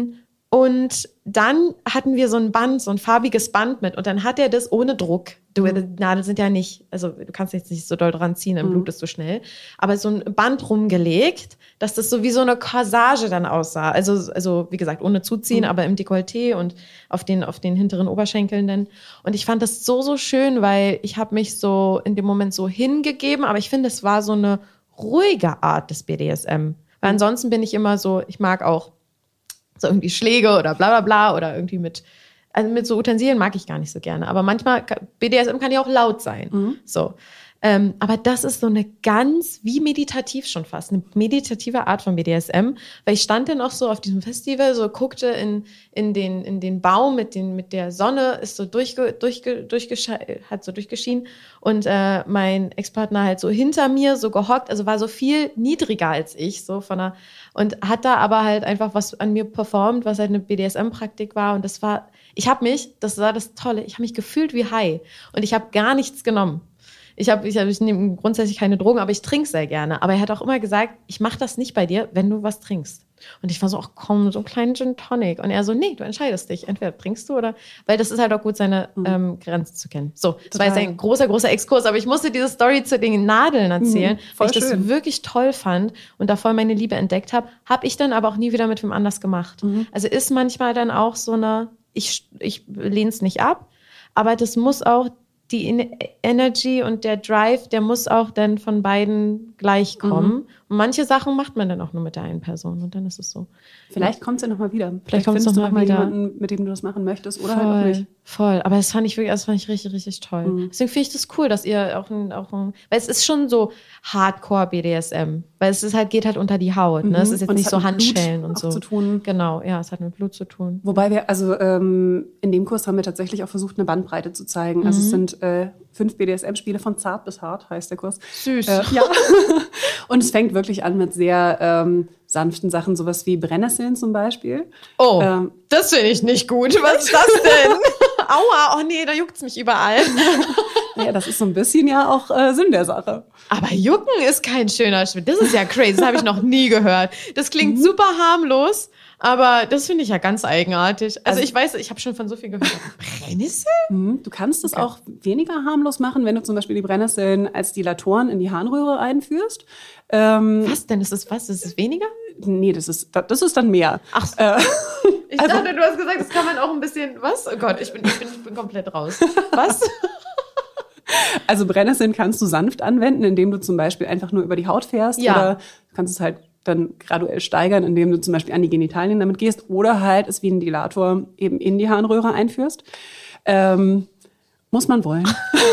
Und dann hatten wir so ein Band, so ein farbiges Band mit. Und dann hat er das ohne Druck. Du, die Nadeln sind ja nicht, also du kannst jetzt nicht so doll dran ziehen, dann blutest du schnell. Aber so ein Band rumgelegt, dass das so wie so eine Corsage dann aussah. Also, also wie gesagt, ohne Zuziehen, mhm. aber im Dekolleté und auf den, auf den hinteren Oberschenkeln dann. Und ich fand das so, so schön, weil ich habe mich so in dem Moment so hingegeben. Aber ich finde, es war so eine ruhige Art des B D S M. Weil ansonsten bin ich immer so, ich mag auch so irgendwie Schläge oder bla bla bla oder irgendwie mit, also mit so Utensilien mag ich gar nicht so gerne. Aber manchmal, B D S M kann ja auch laut sein. Mhm. So. Ähm, aber das ist so eine ganz, wie meditativ schon fast, eine meditative Art von B D S M. Weil ich stand dann auch so auf diesem Festival, so guckte in, in, den, in den Baum mit, den, mit der Sonne, ist so durchge, durchge, durchgesche- hat so durchgeschienen. Und äh, mein Ex-Partner halt so hinter mir, so gehockt, also war so viel niedriger als ich, so von der, und hat da aber halt einfach was an mir performt, was halt eine B D S M-Praktik war. Und das war, ich habe mich, das war das Tolle, ich habe mich gefühlt wie High. Und ich habe gar nichts genommen. Ich habe, ich, hab, ich nehme grundsätzlich keine Drogen, aber ich trinke sehr gerne. Aber er hat auch immer gesagt, ich mache das nicht bei dir, wenn du was trinkst. Und ich war so, ach komm, so einen kleinen Gin Tonic. Und er so, nee, du entscheidest dich. Entweder trinkst du oder, weil das ist halt auch gut, seine mhm. ähm, Grenzen zu kennen. So, das Total. War jetzt ein großer, großer Exkurs, aber ich musste diese Story zu den Nadeln erzählen, mhm, weil ich schön. Das wirklich toll fand und da voll meine Liebe entdeckt habe. Habe ich dann aber auch nie wieder mit wem anders gemacht. Mhm. Also ist manchmal dann auch so eine, ich, ich lehne es nicht ab, aber das muss auch die Energy und der Drive, der muss auch dann von beiden gleich kommen. Mhm. Und manche Sachen macht man dann auch nur mit der einen Person und dann ist es so. Vielleicht kommt es ja nochmal wieder. Vielleicht, Vielleicht kommt es nochmal noch wieder. Jemanden, mit dem du das machen möchtest oder voll, halt auch nicht. Voll, aber das fand ich wirklich, das fand ich richtig, richtig toll. Mhm. Deswegen finde ich das cool, dass ihr auch ein, auch ein, weil es ist schon so Hardcore B D S M, weil es ist halt, geht halt unter die Haut, ne? Mhm. Es ist jetzt und nicht so Handschellen und so. Zu tun. Genau, ja, es hat mit Blut zu tun. Wobei wir, also ähm, in dem Kurs haben wir tatsächlich auch versucht, eine Bandbreite zu zeigen. Mhm. Also es sind äh, fünf B D S M-Spiele von zart bis hart, heißt der Kurs. Süß. Äh, ja. Und es fängt wirklich an mit sehr ähm, sanften Sachen, sowas wie Brennnesseln zum Beispiel. Oh, ähm, das finde ich nicht gut. Was ist das denn? Aua, oh nee, da juckt's mich überall. Ja, das ist so ein bisschen ja auch äh, Sinn der Sache. Aber jucken ist kein schöner Schritt. Das ist ja crazy, das habe ich noch nie gehört. Das klingt mhm. super harmlos, aber das finde ich ja ganz eigenartig. Also, also ich weiß, ich habe schon von so viel gehört. Brennnessel? Mhm. Du kannst es okay. auch weniger harmlos machen, wenn du zum Beispiel die Brennnesseln als Dilatoren in die Harnröhre einführst. Ähm, was denn? Ist das was? Ist es weniger? Nee, das ist, das ist dann mehr. Ach so. Äh, ich also, dachte, du hast gesagt, das kann man auch ein bisschen, was? Oh Gott, ich bin, ich bin, ich bin komplett raus. Was? Also Brennnesseln kannst du sanft anwenden, indem du zum Beispiel einfach nur über die Haut fährst. Ja. Oder du kannst es halt dann graduell steigern, indem du zum Beispiel an die Genitalien damit gehst. Oder halt es wie ein Dilator eben in die Harnröhre einführst. Ähm, muss man wollen.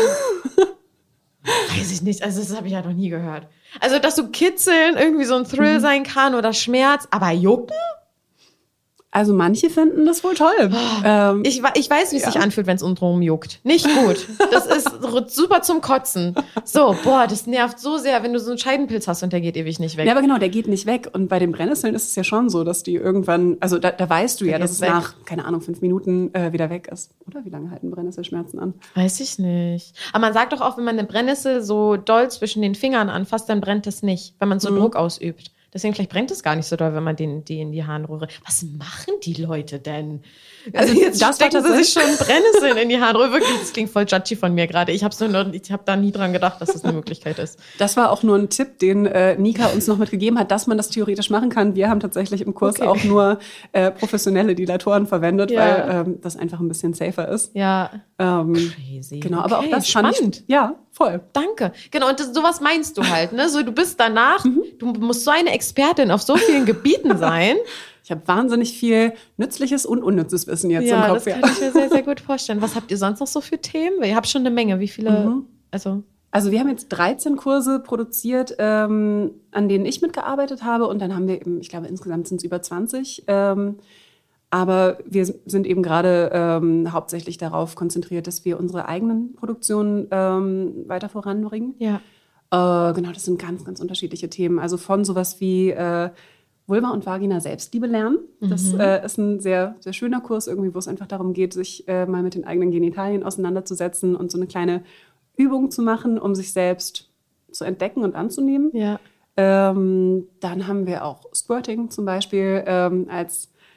Weiß ich nicht, also das habe ich ja noch nie gehört. Also, dass so Kitzeln irgendwie so ein Thrill mhm. sein kann oder Schmerz, aber jucken? Also manche finden das wohl toll. Oh, ähm, ich, ich weiß, wie es ja. sich anfühlt, wenn es untenrum juckt. Nicht gut. Das ist super zum Kotzen. So, boah, das nervt so sehr, wenn du so einen Scheidenpilz hast und der geht ewig nicht weg. Ja, aber genau, der geht nicht weg. Und bei den Brennnesseln ist es ja schon so, dass die irgendwann, also da, da weißt du der ja, dass es weg. nach, keine Ahnung, fünf Minuten äh, wieder weg ist. Oder wie lange halten Brennnesselschmerzen an? Weiß ich nicht. Aber man sagt doch auch, wenn man eine Brennnessel so doll zwischen den Fingern anfasst, dann brennt es nicht, wenn man so mhm. Druck ausübt. Deswegen, vielleicht brennt es gar nicht so doll, wenn man den, die in die Harnröhre. Was machen die Leute denn? Also jetzt das stecken sie sich schon Brennnesseln in die Harnröhre. Wirklich, das klingt voll judgy von mir gerade. Ich habe hab da nie dran gedacht, dass das eine Möglichkeit ist. Das war auch nur ein Tipp, den äh, Nika uns noch mitgegeben hat, dass man das theoretisch machen kann. Wir haben tatsächlich im Kurs okay. auch nur äh, professionelle Dilatoren verwendet, ja. weil ähm, das einfach ein bisschen safer ist. Ja, ähm, crazy. Genau, aber okay, auch das spannend. fand ich, ja, voll. Danke. Genau, und das, sowas meinst du halt, ne? So, du bist danach, mhm. du musst so eine Expertin auf so vielen Gebieten sein. Ich habe wahnsinnig viel nützliches und unnützes Wissen jetzt ja, im Kopf. Das kann ich mir sehr, sehr gut vorstellen. Was habt ihr sonst noch so für Themen? Ihr habt schon eine Menge. Wie viele? Mhm. Also Also wir haben jetzt dreizehn Kurse produziert, ähm, an denen ich mitgearbeitet habe. Und dann haben wir eben, ich glaube, insgesamt sind es über zwanzig. Ähm, aber wir sind eben gerade ähm, hauptsächlich darauf konzentriert, dass wir unsere eigenen Produktionen ähm, weiter voranbringen. Ja. Äh, genau, das sind ganz, ganz unterschiedliche Themen. Also von sowas wie äh, Vulva und Vagina Selbstliebe lernen. Das mhm. äh, ist ein sehr, sehr schöner Kurs, irgendwie, wo es einfach darum geht, sich äh, mal mit den eigenen Genitalien auseinanderzusetzen und so eine kleine Übung zu machen, um sich selbst zu entdecken und anzunehmen. Ja. Ähm, dann haben wir auch Squirting zum Beispiel ähm, als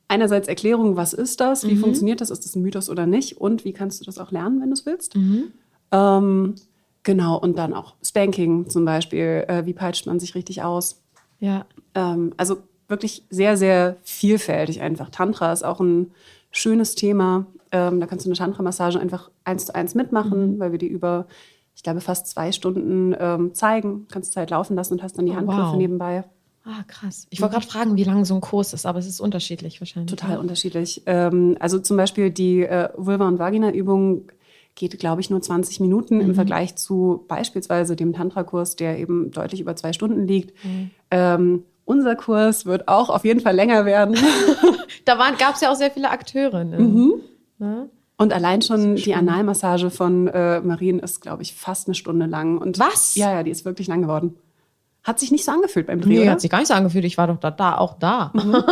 einerseits Erklärung, was ist das, wie Mhm. funktioniert das, ist das ein Mythos oder nicht und wie kannst du das auch lernen, wenn du es willst. Mhm. Ähm, genau, und dann auch Spanking zum Beispiel, äh, wie peitscht man sich richtig aus. Ja. Ähm, also wirklich sehr, sehr vielfältig einfach. Tantra ist auch ein schönes Thema. Ähm, da kannst du eine Tantra-Massage einfach eins zu eins mitmachen, Mhm. weil wir die über, ich glaube, fast zwei Stunden ähm, zeigen. Kannst Zeit laufen lassen und hast dann die Oh, Handgriffe wow. nebenbei. Ah, krass. Ich wollte gerade fragen, wie lang so ein Kurs ist, aber es ist unterschiedlich wahrscheinlich. Total ne? unterschiedlich. Ähm, also zum Beispiel die äh, Vulva- und Vagina-Übung geht, glaube ich, nur zwanzig Minuten im Vergleich zu beispielsweise dem Tantra-Kurs, der eben deutlich über zwei Stunden liegt. Ähm, unser Kurs wird auch auf jeden Fall länger werden. Da gab es ja auch sehr viele Akteurinnen. Ne? Und allein schon die spannend. Analmassage von äh, Marien ist, glaube ich, fast eine Stunde lang. Und Was? Ja, ja, die ist wirklich lang geworden. Hat sich nicht so angefühlt beim Dreh, Nee, oder? hat sich gar nicht so angefühlt. Ich war doch da, da auch da.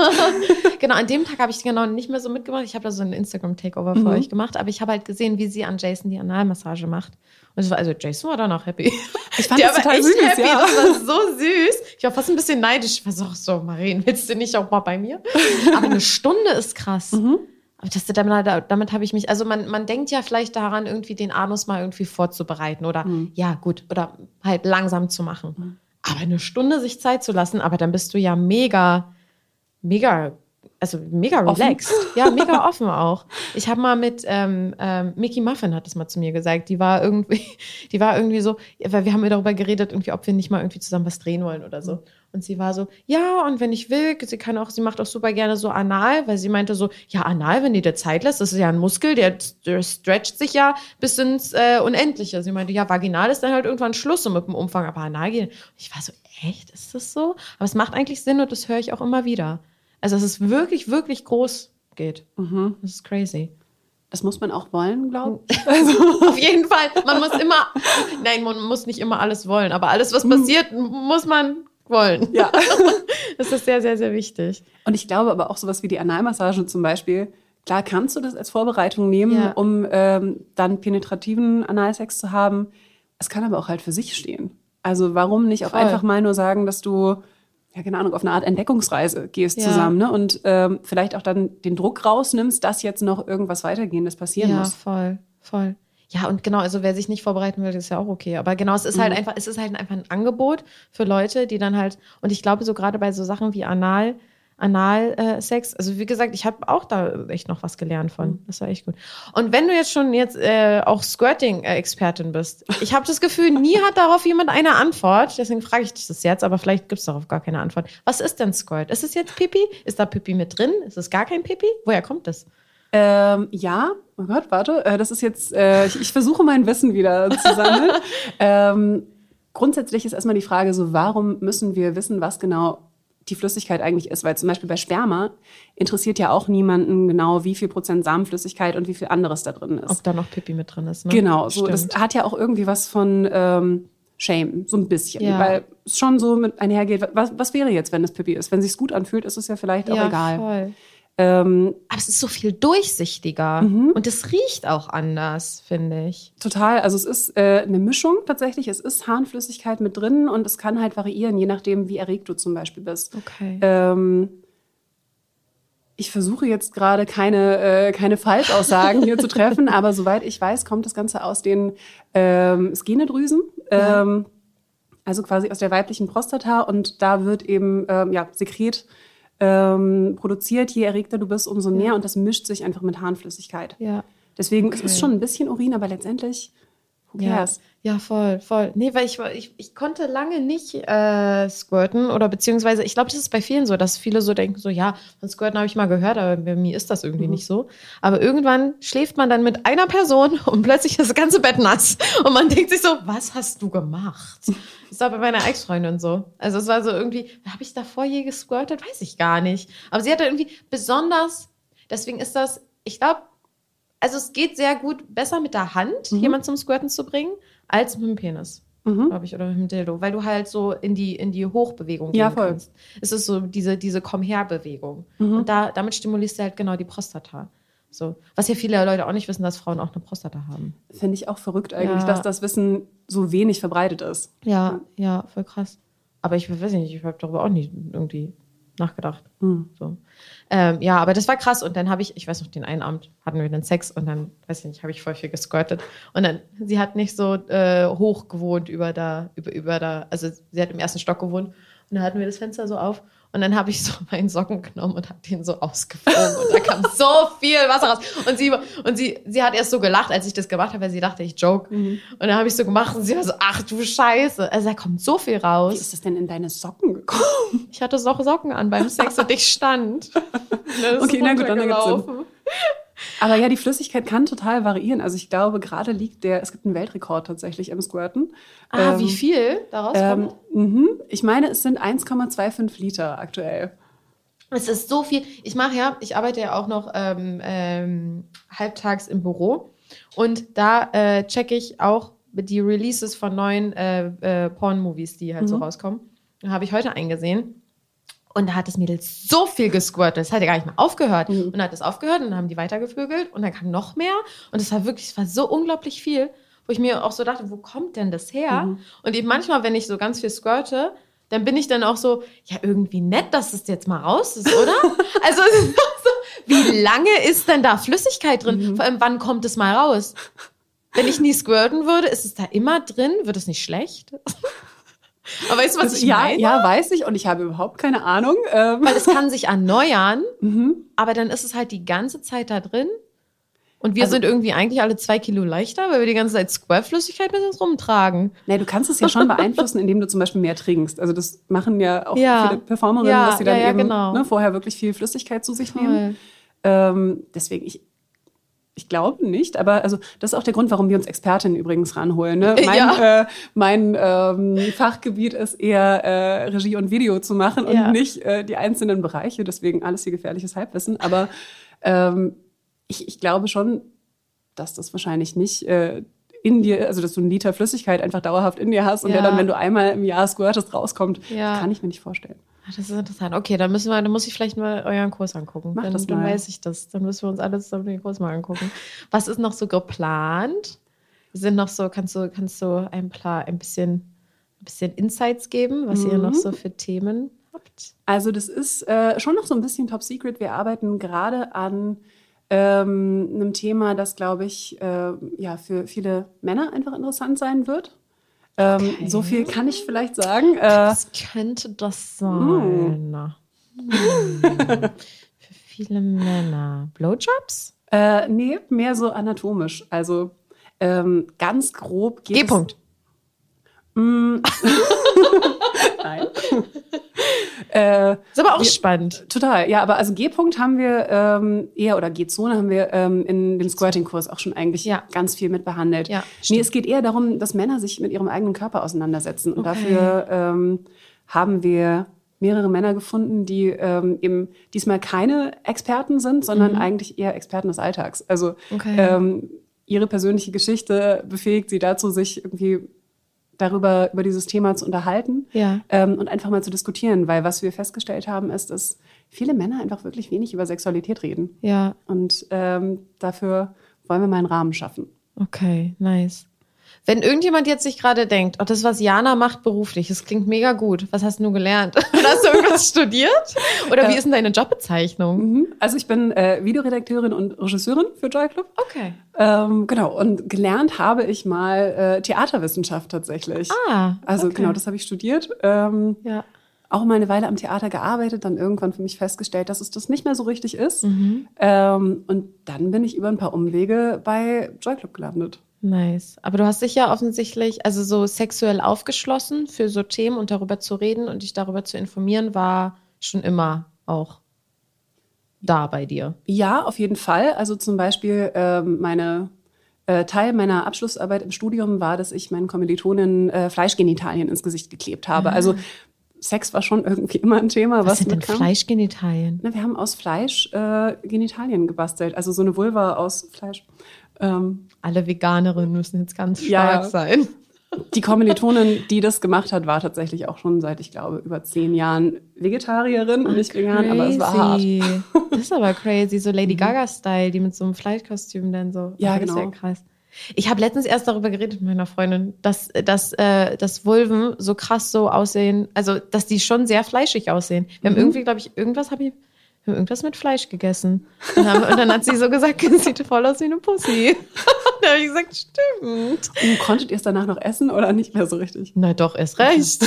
Genau, an dem Tag habe ich genau nicht mehr so mitgemacht. Ich habe da so einen Instagram-Takeover für euch gemacht, aber ich habe halt gesehen, wie sie an Jason die Analmassage macht. Und es war, also Jason war danach happy. Ich fand Der das war total echt süß, happy. ja. Das war so süß. Ich war fast ein bisschen neidisch. Ich war so, ach so, Marien, willst du nicht auch mal bei mir? Aber eine Stunde ist krass. Aber das, damit, damit habe ich mich, also man, man denkt ja vielleicht daran, irgendwie den Anus mal irgendwie vorzubereiten oder ja, gut, oder halt langsam zu machen. Aber eine Stunde sich Zeit zu lassen, aber dann bist du ja mega, mega, also mega relaxed. Ja, mega offen auch. Ich habe mal mit ähm, ähm, Mickey Muffin hat das mal zu mir gesagt. Die war irgendwie, die war irgendwie so, weil wir haben ja darüber geredet, irgendwie, ob wir nicht mal irgendwie zusammen was drehen wollen oder so. Und sie war so, ja, und wenn ich will, sie kann auch, sie macht auch super gerne so anal, weil sie meinte so, ja, anal, wenn die dir Zeit lässt, das ist ja ein Muskel, der, der stretcht sich ja bis ins äh, Unendliche. Sie meinte, ja, vaginal ist dann halt irgendwann Schluss so mit dem Umfang, aber anal geht. Und ich war so, echt, ist das so? Aber es macht eigentlich Sinn und das höre ich auch immer wieder. Also, dass es wirklich, wirklich groß geht. Das ist crazy. Das muss man auch wollen, glaube ich. Auf jeden Fall. Man muss immer, nein, man muss nicht immer alles wollen, aber alles, was passiert, muss man wollen. Ja. Das ist sehr, sehr, sehr wichtig. Und ich glaube aber auch sowas wie die Analmassage zum Beispiel, klar kannst du das als Vorbereitung nehmen, Ja. um ähm, dann penetrativen Analsex zu haben. Es kann aber auch halt für sich stehen. Also warum nicht auch Voll. einfach mal nur sagen, dass du, ja keine Ahnung, auf eine Art Entdeckungsreise gehst Ja. zusammen, ne? Und ähm, vielleicht auch dann den Druck rausnimmst, dass jetzt noch irgendwas Weitergehendes passieren Ja, muss. voll, voll. Ja, und genau, also wer sich nicht vorbereiten will, ist ja auch okay. Aber genau, es ist halt einfach, es ist halt einfach ein Angebot für Leute, die dann halt, und ich glaube so gerade bei so Sachen wie Anal, Analsex, also wie gesagt, ich habe auch da echt noch was gelernt von. Das war echt gut. Und wenn du jetzt schon jetzt äh, auch Squirting-Expertin bist, ich habe das Gefühl, nie hat darauf jemand eine Antwort. Deswegen frage ich dich das jetzt, aber vielleicht gibt es darauf gar keine Antwort. Was ist denn Squirt? Ist es jetzt Pipi? Ist da Pipi mit drin? Ist es gar kein Pipi? Woher kommt das? Ähm, ja, oh Gott, warte, äh, das ist jetzt, äh, ich, ich versuche mein Wissen wieder zu sammeln. ähm, grundsätzlich ist erstmal die Frage so, warum müssen wir wissen, was genau die Flüssigkeit eigentlich ist? Weil zum Beispiel bei Sperma interessiert ja auch niemanden genau, wie viel Prozent Samenflüssigkeit und wie viel anderes da drin ist. Ob da noch Pipi mit drin ist, ne? Genau, so, Stimmt. das hat ja auch irgendwie was von ähm, Shame, so ein bisschen, Ja. weil es schon so mit einhergeht, was, was wäre jetzt, wenn es Pipi ist? Wenn es sich gut anfühlt, ist es ja vielleicht auch ja, egal. voll. Ähm, Aber es ist so viel durchsichtiger. Mhm. Und es riecht auch anders, finde ich. Total, also es ist äh, eine Mischung tatsächlich. Es ist Harnflüssigkeit mit drin und es kann halt variieren, je nachdem, wie erregt du zum Beispiel bist. Okay. Ähm, ich versuche jetzt gerade keine, äh, keine Falschaussagen hier zu treffen, aber soweit ich weiß, kommt das Ganze aus den ähm, Skenedrüsen, Ja. ähm, also quasi aus der weiblichen Prostata und da wird eben ähm, ja, Sekret ähm, produziert. Je erregter du bist, umso mehr und das mischt sich einfach mit Harnflüssigkeit. Ja. Deswegen Okay. es ist schon ein bisschen Urin, aber letztendlich, who Ja, cares? ja, voll, voll. Nee, weil ich, ich, ich konnte lange nicht äh, squirten oder beziehungsweise, ich glaube, das ist bei vielen so, dass viele so denken, so ja, von Squirten habe ich mal gehört, aber bei mir ist das irgendwie nicht so. Aber irgendwann schläft man dann mit einer Person und plötzlich ist das ganze Bett nass und man denkt sich so, was hast du gemacht? Das war bei meiner Ex-Freundin so. Also es war so irgendwie, habe ich davor je gesquirtet? Weiß ich gar nicht. Aber sie hatte irgendwie besonders, deswegen ist das, ich glaube, also es geht sehr gut, besser mit der Hand, Mhm. jemanden zum Squirten zu bringen, als mit dem Penis, Mhm. glaube ich, oder mit dem Dildo. Weil du halt so in die, in die Hochbewegung gehen Ja, voll. kannst. Es ist so diese, diese Komm-her-Bewegung. Mhm. Und da, damit stimulierst du halt genau die Prostata. So. Was ja viele Leute auch nicht wissen, dass Frauen auch eine Prostata haben. Finde ich auch verrückt eigentlich, Ja. dass das Wissen so wenig verbreitet ist. Ja, ja, voll krass. Aber ich weiß nicht, ich habe darüber auch nicht irgendwie nachgedacht. Mhm. So. Ähm, ja, aber das war krass. Und dann habe ich, ich weiß noch, den einen Abend hatten wir dann Sex und dann, weiß ich nicht, habe ich voll viel gesquirtet. Und dann, sie hat nicht so äh, hoch gewohnt über da, über, über da, also sie hat im ersten Stock gewohnt. Und dann hatten wir das Fenster so auf. Und dann habe ich so meinen Socken genommen und habe den so ausgewogen. Und da kam so viel Wasser raus. Und sie, und sie, sie hat erst so gelacht, als ich das gemacht habe, weil sie dachte, ich joke. Mhm. Und dann habe ich so gemacht und sie war so, ach du Scheiße. Also da kommt so viel raus. Wie ist das denn in deine Socken gekommen? Ich hatte noch Socken an beim Sex und ich stand. Okay, na gut, dann ergibt Sinn. Aber ja, die Flüssigkeit kann total variieren. Also ich glaube, gerade liegt der, es gibt einen Weltrekord tatsächlich im Squirten. Ah, ähm, wie viel daraus kommt? Ähm, ich meine, es sind eins Komma fünfundzwanzig Liter aktuell. Es ist so viel. Ich mache ja, ich arbeite ja auch noch ähm, ähm, halbtags im Büro. Und da äh, checke ich auch die Releases von neuen äh, äh, Porn-Movies, die halt mhm. so rauskommen. Da habe ich heute eingesehen. Und da hat das Mädel so viel gesquirtet. Das hat ja gar nicht mehr aufgehört. Mhm. Und dann hat es aufgehört und dann haben die weitergevögelt. Und dann kam noch mehr. Und es war wirklich, es war so unglaublich viel, wo ich mir auch so dachte, wo kommt denn das her? Mhm. Und eben manchmal, wenn ich so ganz viel squirte, dann bin ich dann auch so, ja, irgendwie nett, dass es jetzt mal raus ist, oder? Also, so, wie lange ist denn da Flüssigkeit drin? Mhm. Vor allem, wann kommt es mal raus? Wenn ich nie squirten würde, ist es da immer drin? Wird es nicht schlecht? Aber weißt du, was ich ja, meine? Ja, weiß ich und ich habe überhaupt keine Ahnung. Ähm. Weil es kann sich erneuern, mhm. aber dann ist es halt die ganze Zeit da drin. Und wir also, sind irgendwie eigentlich alle zwei Kilo leichter, weil wir die ganze Zeit Squirtflüssigkeit mit uns rumtragen. Nee, du kannst es ja schon beeinflussen, indem du zum Beispiel mehr trinkst. Also das machen ja auch ja. viele Performerinnen, ja, dass sie dann ja, ja, eben genau. ne, vorher wirklich viel Flüssigkeit zu sich Voll. nehmen. Ähm, deswegen, ich Ich glaube nicht, aber also das ist auch der Grund, warum wir uns Expertinnen übrigens ranholen. Ne? Mein, ja. äh, mein ähm, Fachgebiet ist eher äh, Regie und Video zu machen und ja. nicht äh, die einzelnen Bereiche. Deswegen alles hier gefährliches Halbwissen. Aber ähm, ich, ich glaube schon, dass das wahrscheinlich nicht äh, in dir, also dass du einen Liter Flüssigkeit einfach dauerhaft in dir hast und ja. der dann, wenn du einmal im Jahr squirtest, rauskommt. Ja. Kann ich mir nicht vorstellen. Das ist interessant. Okay, dann müssen wir, dann muss ich vielleicht mal euren Kurs angucken. Mach dann, das dann mal. weiß ich das. Dann müssen wir uns alle zusammen den Kurs mal angucken. Was ist noch so geplant? Sind noch so, kannst du, kannst du ein paar, ein bisschen, ein bisschen Insights geben, was mhm. ihr noch so für Themen habt? Also das ist äh, schon noch so ein bisschen top secret. Wir arbeiten gerade an ähm, einem Thema, das, glaube ich, äh, ja, für viele Männer einfach interessant sein wird. Ähm, okay. So viel kann ich vielleicht sagen. Äh, Was könnte das sein? Mm. Für viele Männer. Blowjobs? Äh, nee, mehr so anatomisch. Also ähm, ganz grob geht G-Punkt. Es, mm, Nein. äh, ist aber auch wir, spannend. Total, ja, aber also G-Punkt haben wir ähm, eher, oder G-Zone haben wir ähm, in dem Squirting-Kurs auch schon eigentlich ja. ganz viel mit behandelt. Ja, nee, es geht eher darum, dass Männer sich mit ihrem eigenen Körper auseinandersetzen. Und okay. dafür ähm, haben wir mehrere Männer gefunden, die ähm, eben diesmal keine Experten sind, sondern mhm. eigentlich eher Experten des Alltags. Also okay. ähm, ihre persönliche Geschichte befähigt sie dazu, sich irgendwie darüber, über dieses Thema zu unterhalten ja. ähm, und einfach mal zu diskutieren. Weil was wir festgestellt haben, ist, dass viele Männer einfach wirklich wenig über Sexualität reden. Ja. Und ähm, dafür wollen wir mal einen Rahmen schaffen. Okay, nice. Wenn irgendjemand jetzt sich gerade denkt, oh, das, was Jana macht beruflich, das klingt mega gut. Was hast du gelernt? Hast du irgendwas studiert? Oder wie ist denn deine Jobbezeichnung? Also ich bin äh, Videoredakteurin und Regisseurin für Joy Club. Okay. Ähm, genau, und gelernt habe ich mal äh, Theaterwissenschaft tatsächlich. Ah, Also okay. genau, das habe ich studiert. Ähm, ja. Auch mal eine Weile am Theater gearbeitet, dann irgendwann für mich festgestellt, dass es das nicht mehr so richtig ist. Mhm. Ähm, und dann bin ich über ein paar Umwege bei Joy Club gelandet. Nice. Aber du hast dich ja offensichtlich, also so sexuell aufgeschlossen für so Themen und darüber zu reden und dich darüber zu informieren, war schon immer auch da bei dir. Ja, auf jeden Fall. Also zum Beispiel ähm, meine äh, Teil meiner Abschlussarbeit im Studium war, dass ich meinen Kommilitonen äh, Fleischgenitalien ins Gesicht geklebt habe. Ah. Also Sex war schon irgendwie immer ein Thema. Was, was sind denn Fleischgenitalien? Na, wir haben aus Fleisch äh, Genitalien gebastelt. Also so eine Vulva aus Fleisch. Ähm, Alle Veganerinnen müssen jetzt ganz stark ja, sein. Die Kommilitonin, die das gemacht hat, war tatsächlich auch schon seit, ich glaube, über zehn Jahren Vegetarierin und nicht crazy. vegan, aber es war hart. Das ist aber crazy, so Lady Gaga-Style, die mit so einem Fleischkostüm dann so. Ja, das genau. ist ja krass. Ich habe letztens erst darüber geredet mit meiner Freundin, dass, dass, äh, dass Vulven so krass so aussehen, also dass die schon sehr fleischig aussehen. Wir haben Mhm. irgendwie, glaube ich, irgendwas habe ich, wir haben irgendwas mit Fleisch gegessen. Und dann, und dann hat sie so gesagt, es sieht voll aus wie eine Pussy. Da habe ich gesagt, stimmt. Und konntet ihr es danach noch essen oder nicht mehr so richtig? Na doch, erst recht.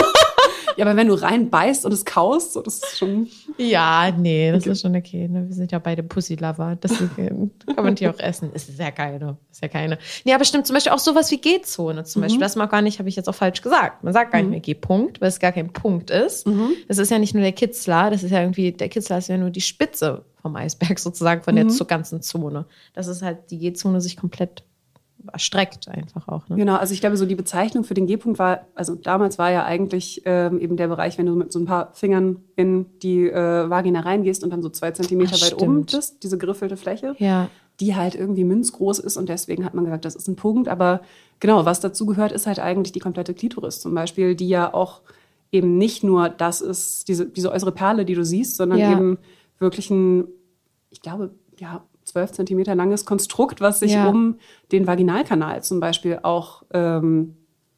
Ja, aber wenn du rein beißt und es kaust, so, das ist schon... Ja, nee, das Okay. ist schon okay. Ne? Wir sind ja beide Pussy-Lover. Das kann man die auch essen. Ist sehr geil, ne? Ist ja keine. Nee, aber stimmt zum Beispiel auch sowas wie G-Zone zum Beispiel. Das mag gar nicht, habe ich jetzt auch falsch gesagt. Man sagt gar nicht mehr G-Punkt, weil es gar kein Punkt ist. Das ist ja nicht nur der Kitzler, das ist ja irgendwie, der Kitzler ist ja nur die Spitze vom Eisberg sozusagen, von der zur ganzen Zone. Das ist halt die G-Zone sich komplett erstreckt einfach auch. Ne? Genau, also ich glaube, so die Bezeichnung für den G-Punkt war, also damals war ja eigentlich ähm, eben der Bereich, wenn du mit so ein paar Fingern in die äh, Vagina reingehst und dann so zwei Zentimeter Ach, weit stimmt. oben bist, diese geriffelte Fläche, Ja. die halt irgendwie münzgroß ist und deswegen hat man gesagt, das ist ein Punkt. Aber genau, was dazu gehört, ist halt eigentlich die komplette Klitoris zum Beispiel, die ja auch eben nicht nur das ist, diese, diese äußere Perle, die du siehst, sondern Ja. eben wirklich ein, ich glaube, ja, zwölf Zentimeter langes Konstrukt, was sich Ja. um den Vaginalkanal zum Beispiel auch, ähm,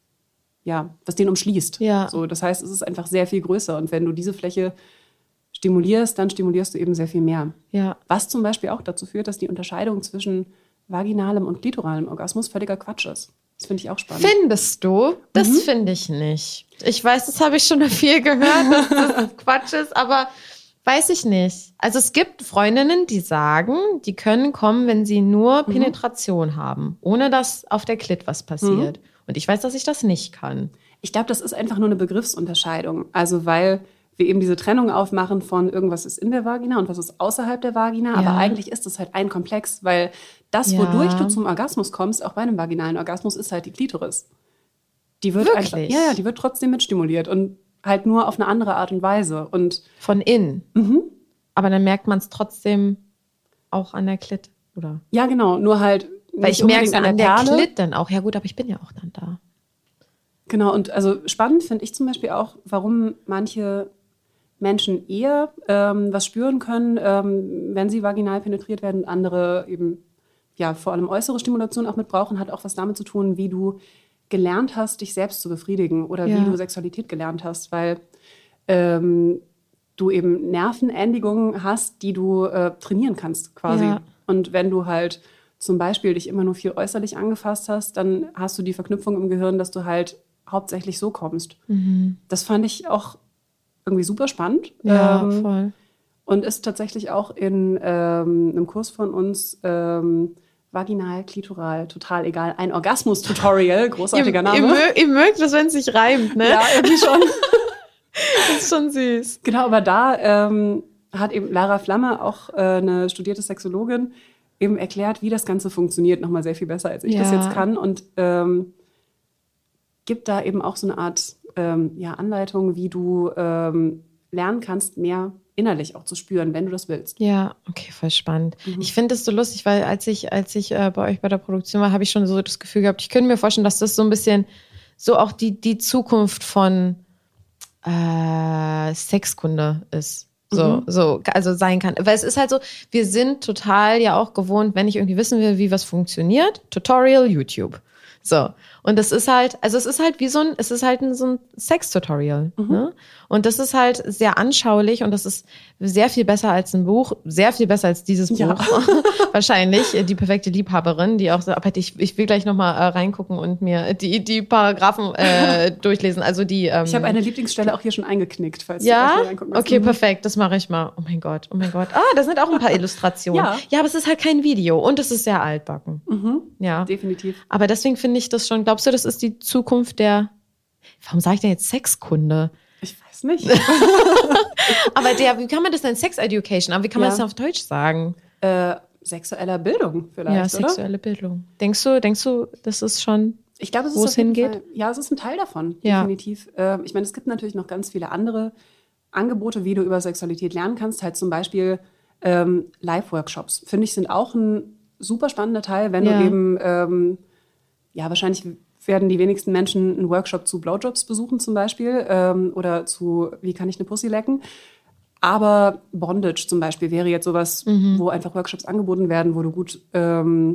ja, was den umschließt. Ja. So, das heißt, es ist einfach sehr viel größer. Und wenn du diese Fläche stimulierst, dann stimulierst du eben sehr viel mehr. Ja. Was zum Beispiel auch dazu führt, dass die Unterscheidung zwischen vaginalem und klitoralem Orgasmus völliger Quatsch ist. Das finde ich auch spannend. Findest du? Das finde ich nicht. Ich weiß, das habe ich schon viel gehört, dass das Quatsch ist, aber weiß ich nicht. Also es gibt Freundinnen, die sagen, die können kommen, wenn sie nur Penetration haben, ohne dass auf der Klit was passiert. Und ich weiß, dass ich das nicht kann. Ich glaube, das ist einfach nur eine Begriffsunterscheidung. Also weil wir eben diese Trennung aufmachen von irgendwas ist in der Vagina und was ist außerhalb der Vagina. Ja. Aber eigentlich ist es halt ein Komplex, weil das, Ja. wodurch du zum Orgasmus kommst, auch bei einem vaginalen Orgasmus, ist halt die Klitoris. Die wird Wirklich? einfach, ja, ja, die wird trotzdem mitstimuliert und halt nur auf eine andere Art und Weise. Und Von innen. Mhm. Aber dann merkt man es trotzdem auch an der Klit, oder? ja, genau, nur halt Weil nicht ich merke es unbedingt an der Perle. Klit dann auch. Ja gut, aber ich bin ja auch dann da. Genau, und also spannend finde ich zum Beispiel auch, warum manche Menschen eher ähm, was spüren können, ähm, wenn sie vaginal penetriert werden, und andere eben ja vor allem äußere Stimulation auch mit brauchen, hat auch was damit zu tun, wie du gelernt hast, dich selbst zu befriedigen oder Ja. wie du Sexualität gelernt hast, weil ähm, du eben Nervenendigungen hast, die du äh, trainieren kannst quasi. Ja. Und wenn du halt zum Beispiel dich immer nur viel äußerlich angefasst hast, dann hast du die Verknüpfung im Gehirn, dass du halt hauptsächlich so kommst. Das fand ich auch irgendwie super spannend. Ja, ähm, voll. Und ist tatsächlich auch in ähm, einem Kurs von uns ähm, vaginal, klitoral, total egal, ein Orgasmus-Tutorial, großartiger Ihr, Name. ihr, mö- ihr mögt es, wenn es sich reimt, ne? Ja, irgendwie schon. Das ist schon süß. Genau, aber da ähm, hat eben Lara Flamme, auch äh, eine studierte Sexologin, eben erklärt, wie das Ganze funktioniert, nochmal sehr viel besser, als ich Ja. das jetzt kann. Und ähm, gibt da eben auch so eine Art ähm, ja, Anleitung, wie du ähm, lernen kannst, mehr innerlich auch zu spüren, wenn du das willst. Ja, okay, voll spannend. Ich finde es so lustig, weil als ich, als ich äh, bei euch bei der Produktion war, habe ich schon so das Gefühl gehabt, ich könnte mir vorstellen, dass das so ein bisschen so auch die, die Zukunft von äh, Sexkunde ist. So, so, also sein kann. Weil es ist halt so, wir sind total ja auch gewohnt, wenn ich irgendwie wissen will, wie was funktioniert, Tutorial, YouTube. So. Und das ist halt, also es ist halt wie so ein, es ist halt ein, so ein Sex-Tutorial. Ne? Und das ist halt sehr anschaulich und das ist sehr viel besser als ein Buch, sehr viel besser als dieses Buch. Ja. Wahrscheinlich äh, die perfekte Liebhaberin, die auch so, aber ich, ich will gleich nochmal äh, reingucken und mir die, die Paragraphen äh, durchlesen. Also die. Ähm, Ich habe eine Lieblingsstelle auch hier schon eingeknickt, falls du ja, gleich mal reingucken möchtest. okay, Mhm. perfekt, das mache ich mal. Oh mein Gott, oh mein Gott. Ah, da sind auch ein paar Illustrationen. Ja. ja, aber es ist halt kein Video und es ist sehr altbacken. Mhm. Ja. Definitiv. Aber deswegen finde ich das schon, glaubst du, das ist die Zukunft der, warum sage ich denn jetzt Sexkunde? Ich weiß nicht. Aber der, wie kann man das denn, Sex Education, aber wie kann man Ja. das denn auf Deutsch sagen? äh, sexueller Bildung vielleicht, Ja, oder? sexuelle Bildung. Denkst du, denkst du, das ist schon, Ich glaube, es Wo ist es auf jeden hingeht? Fall, ja, es ist ein Teil davon, Ja. definitiv. Ähm, ich meine, es gibt natürlich noch ganz viele andere Angebote, wie du über Sexualität lernen kannst. Halt zum Beispiel ähm, Live-Workshops. Finde ich, sind auch ein super spannender Teil, wenn Ja. du eben, ähm, ja, wahrscheinlich werden die wenigsten Menschen einen Workshop zu Blowjobs besuchen zum Beispiel ähm, oder zu, wie kann ich eine Pussy lecken. Aber Bondage zum Beispiel wäre jetzt sowas, wo einfach Workshops angeboten werden, wo du gut ähm,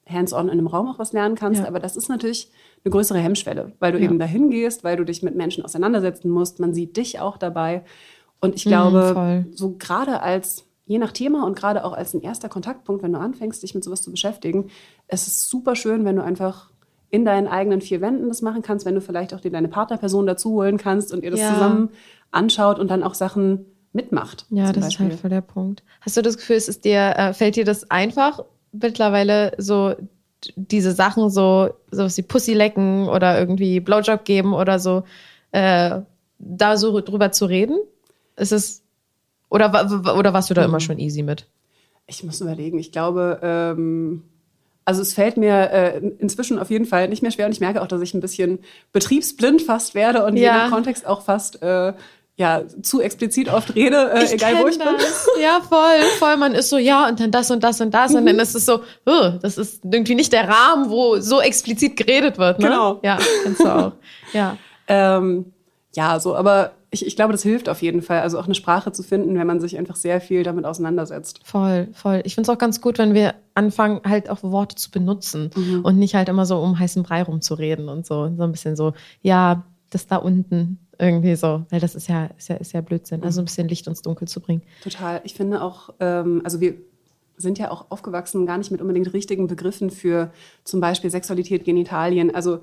hands-on in einem Raum auch was lernen kannst. Ja. Aber das ist natürlich eine größere Hemmschwelle, weil du Ja. eben dahin gehst, weil du dich mit Menschen auseinandersetzen musst. Man sieht dich auch dabei. Und ich glaube, voll. so gerade als, je nach Thema und gerade auch als ein erster Kontaktpunkt, wenn du anfängst, dich mit sowas zu beschäftigen, es ist super schön, wenn du einfach in deinen eigenen vier Wänden das machen kannst, wenn du vielleicht auch dir deine Partnerperson dazu holen kannst und ihr das Ja. zusammen anschaut und dann auch Sachen mitmacht. Ja, zum das Beispiel. ist halt voll der Punkt. Hast du das Gefühl, es ist dir, äh, fällt dir das einfach mittlerweile so d- diese Sachen so, so was wie Pussy lecken oder irgendwie Blowjob geben oder so, äh, da so drüber zu reden? Ist es, oder, wa- oder warst du da immer schon easy mit? Ich muss überlegen, ich glaube, ähm, also es fällt mir äh, inzwischen auf jeden Fall nicht mehr schwer und ich merke auch, dass ich ein bisschen betriebsblind fast werde und je Ja. nach Kontext auch fast äh, ja, zu explizit oft rede, äh, Ich egal wo kenn ich bin. das. Ja, voll, voll. Man ist so, ja, und dann das und das und das. Und dann ist es so, oh, das ist irgendwie nicht der Rahmen, wo so explizit geredet wird. Ne? Genau. Ja, kennst du auch. Ja. Ähm, ja, so, aber ich, ich glaube, das hilft auf jeden Fall, also auch eine Sprache zu finden, wenn man sich einfach sehr viel damit auseinandersetzt. Voll, voll. Ich finde es auch ganz gut, wenn wir anfangen, halt auch Worte zu benutzen Mhm. und nicht halt immer so um heißen Brei rumzureden und so. So ein bisschen so, ja, das da unten irgendwie so. Weil das ist ja, ist ja, ist ja Blödsinn. Also ein bisschen Licht ins Dunkel zu bringen. Total. Ich finde auch, ähm, also wir sind ja auch aufgewachsen, gar nicht mit unbedingt richtigen Begriffen für zum Beispiel Sexualität, Genitalien. Also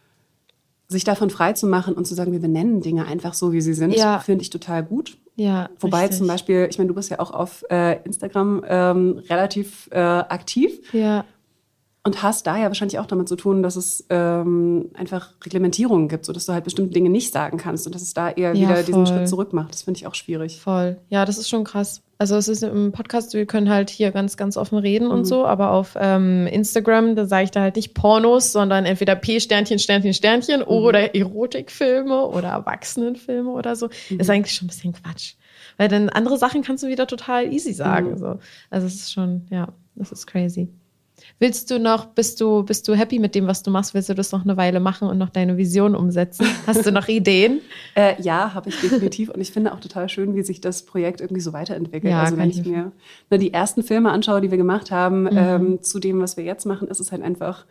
sich davon frei zu machen und zu sagen, wir benennen Dinge einfach so, wie sie sind, Ja. finde ich total gut. Ja, Wobei richtig. zum Beispiel, ich meine, du bist ja auch auf äh, Instagram ähm, relativ äh, aktiv Ja, und hast da ja wahrscheinlich auch damit zu tun, dass es ähm, einfach Reglementierungen gibt, sodass du halt bestimmte Dinge nicht sagen kannst und dass es da eher Ja, wieder diesen voll. Schritt zurück macht. Das finde ich auch schwierig. voll. Ja, das ist schon krass. Also es ist im Podcast, wir können halt hier ganz, ganz offen reden und so, aber auf ähm, Instagram, da sage ich da halt nicht Pornos, sondern entweder P-Sternchen, Sternchen, Sternchen oder Erotikfilme oder Erwachsenenfilme oder so. Ist eigentlich schon ein bisschen Quatsch. Weil dann andere Sachen kannst du wieder total easy sagen. Mhm. So. Also es ist schon, ja, das ist crazy. Willst du noch, bist du, bist du happy mit dem, was du machst? Willst du das noch eine Weile machen und noch deine Vision umsetzen? Hast du noch Ideen? Äh, ja, habe ich definitiv. Und ich finde auch total schön, wie sich das Projekt irgendwie so weiterentwickelt. Ja, also kann wenn ich ich mir mir ne, die ersten Filme anschaue, die wir gemacht haben, ähm, zu dem, was wir jetzt machen, ist es halt einfach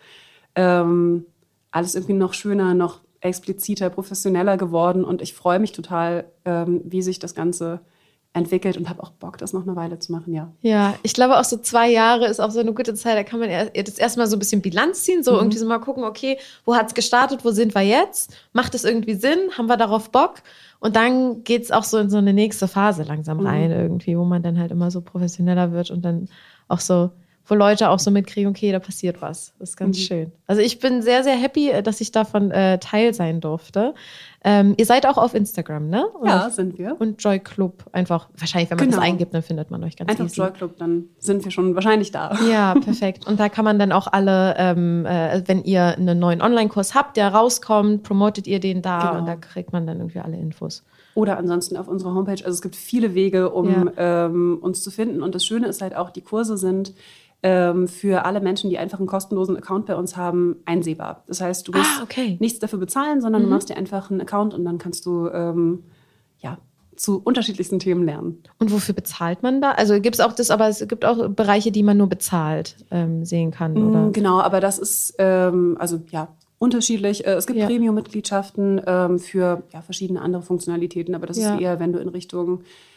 ähm, alles irgendwie noch schöner, noch expliziter, professioneller geworden. Und ich freue mich total, ähm, wie sich das Ganze entwickelt und habe auch Bock, das noch eine Weile zu machen, ja. Ja, ich glaube auch so zwei Jahre ist auch so eine gute Zeit, da kann man er- das erstmal so ein bisschen Bilanz ziehen, so irgendwie so mal gucken, okay, wo hat's gestartet, wo sind wir jetzt? Macht es irgendwie Sinn? Haben wir darauf Bock? Und dann geht's auch so in so eine nächste Phase langsam rein irgendwie, wo man dann halt immer so professioneller wird und dann auch so, wo Leute auch so mitkriegen, okay, da passiert was. Das ist ganz schön. Also ich bin sehr, sehr happy, dass ich davon äh, Teil sein durfte. Ähm, ihr seid auch auf Instagram, ne? Und Ja, auf, sind wir. und Joy Club einfach, wahrscheinlich, wenn man Genau. das eingibt, dann findet man euch ganz Einfach easy. Joy Club, dann sind wir schon wahrscheinlich da. Ja, perfekt. Und da kann man dann auch alle, ähm, äh, wenn ihr einen neuen Online-Kurs habt, der rauskommt, promotet ihr den da Genau. und da kriegt man dann irgendwie alle Infos. Oder ansonsten auf unserer Homepage. Also es gibt viele Wege, um ähm, uns zu finden. Und das Schöne ist halt auch, die Kurse sind ähm, für alle Menschen, die einfach einen kostenlosen Account bei uns haben, einsehbar. Das heißt, du musst Ah, okay. nichts dafür bezahlen, sondern du machst dir einfach einen Account und dann kannst du ähm, ja, zu unterschiedlichsten Themen lernen. Und wofür bezahlt man da? Also gibt es auch das, aber es gibt auch Bereiche, die man nur bezahlt ähm, sehen kann, oder? Mm, Genau, aber das ist ähm, also ja unterschiedlich. Äh, Es gibt Ja. Premium-Mitgliedschaften ähm, für ja, verschiedene andere Funktionalitäten, aber das Ja. ist eher, wenn du in Richtung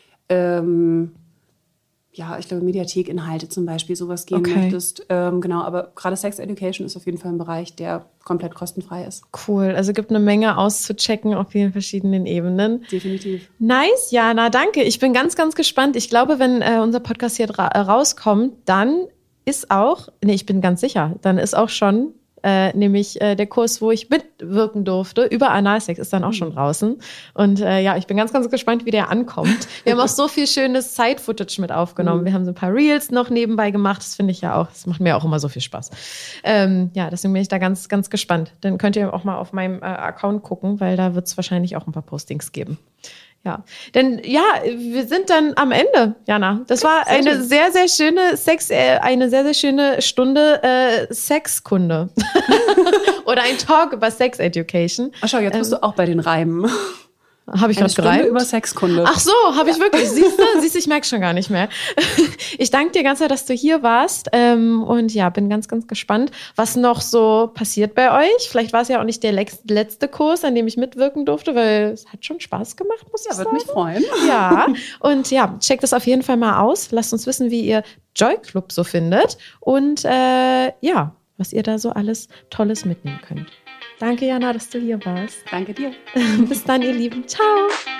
ähm, ja, ich glaube, Mediathekinhalte zum Beispiel, sowas gehen Okay. möchtest. Ähm, genau, aber gerade Sex Education ist auf jeden Fall ein Bereich, der komplett kostenfrei ist. Cool. Also gibt eine Menge auszuchecken auf vielen verschiedenen Ebenen. Definitiv. Nice, Jana, danke. Ich bin ganz, ganz gespannt. Ich glaube, wenn äh, unser Podcast hier ra- äh, rauskommt, dann ist auch, nee, ich bin ganz sicher, dann ist auch schon äh, nämlich äh, der Kurs, wo ich mitwirken durfte, über Analsex, ist dann auch schon draußen. Und äh, ja, ich bin ganz, ganz gespannt, wie der ankommt. Wir haben auch so viel schönes Side-Footage mit aufgenommen. Wir haben so ein paar Reels noch nebenbei gemacht. Das finde ich ja auch, das macht mir auch immer so viel Spaß. Ähm, ja, deswegen bin ich da ganz, ganz gespannt. Dann könnt ihr auch mal auf meinem äh, Account gucken, weil da wird es wahrscheinlich auch ein paar Postings geben. Ja, denn ja, wir sind dann am Ende, Jana. Das war sehr eine schön. sehr, sehr schöne Sex, äh, eine sehr, sehr schöne Stunde äh, Sexkunde. Oder ein Talk über Sex Education. Ach schau, jetzt bist du auch bei den Reimen. Habe ich Eine was Stunde gereimt? über Sexkunde. Ach so, habe ich wirklich. Siehst du, siehst du, ich merke schon gar nicht mehr. Ich danke dir ganz sehr, dass du hier warst. Ähm, und ja, bin ganz, ganz gespannt, was noch so passiert bei euch. Vielleicht war es ja auch nicht der letzte Kurs, an dem ich mitwirken durfte, weil es hat schon Spaß gemacht, muss ich Ja, sagen. würde mich freuen. Ja, und ja, checkt das auf jeden Fall mal aus. Lasst uns wissen, wie ihr Joy Club so findet. Und äh, ja, was ihr da so alles Tolles mitnehmen könnt. Danke, Jana, dass du hier warst. Danke dir. Bis dann, ihr Lieben. Ciao.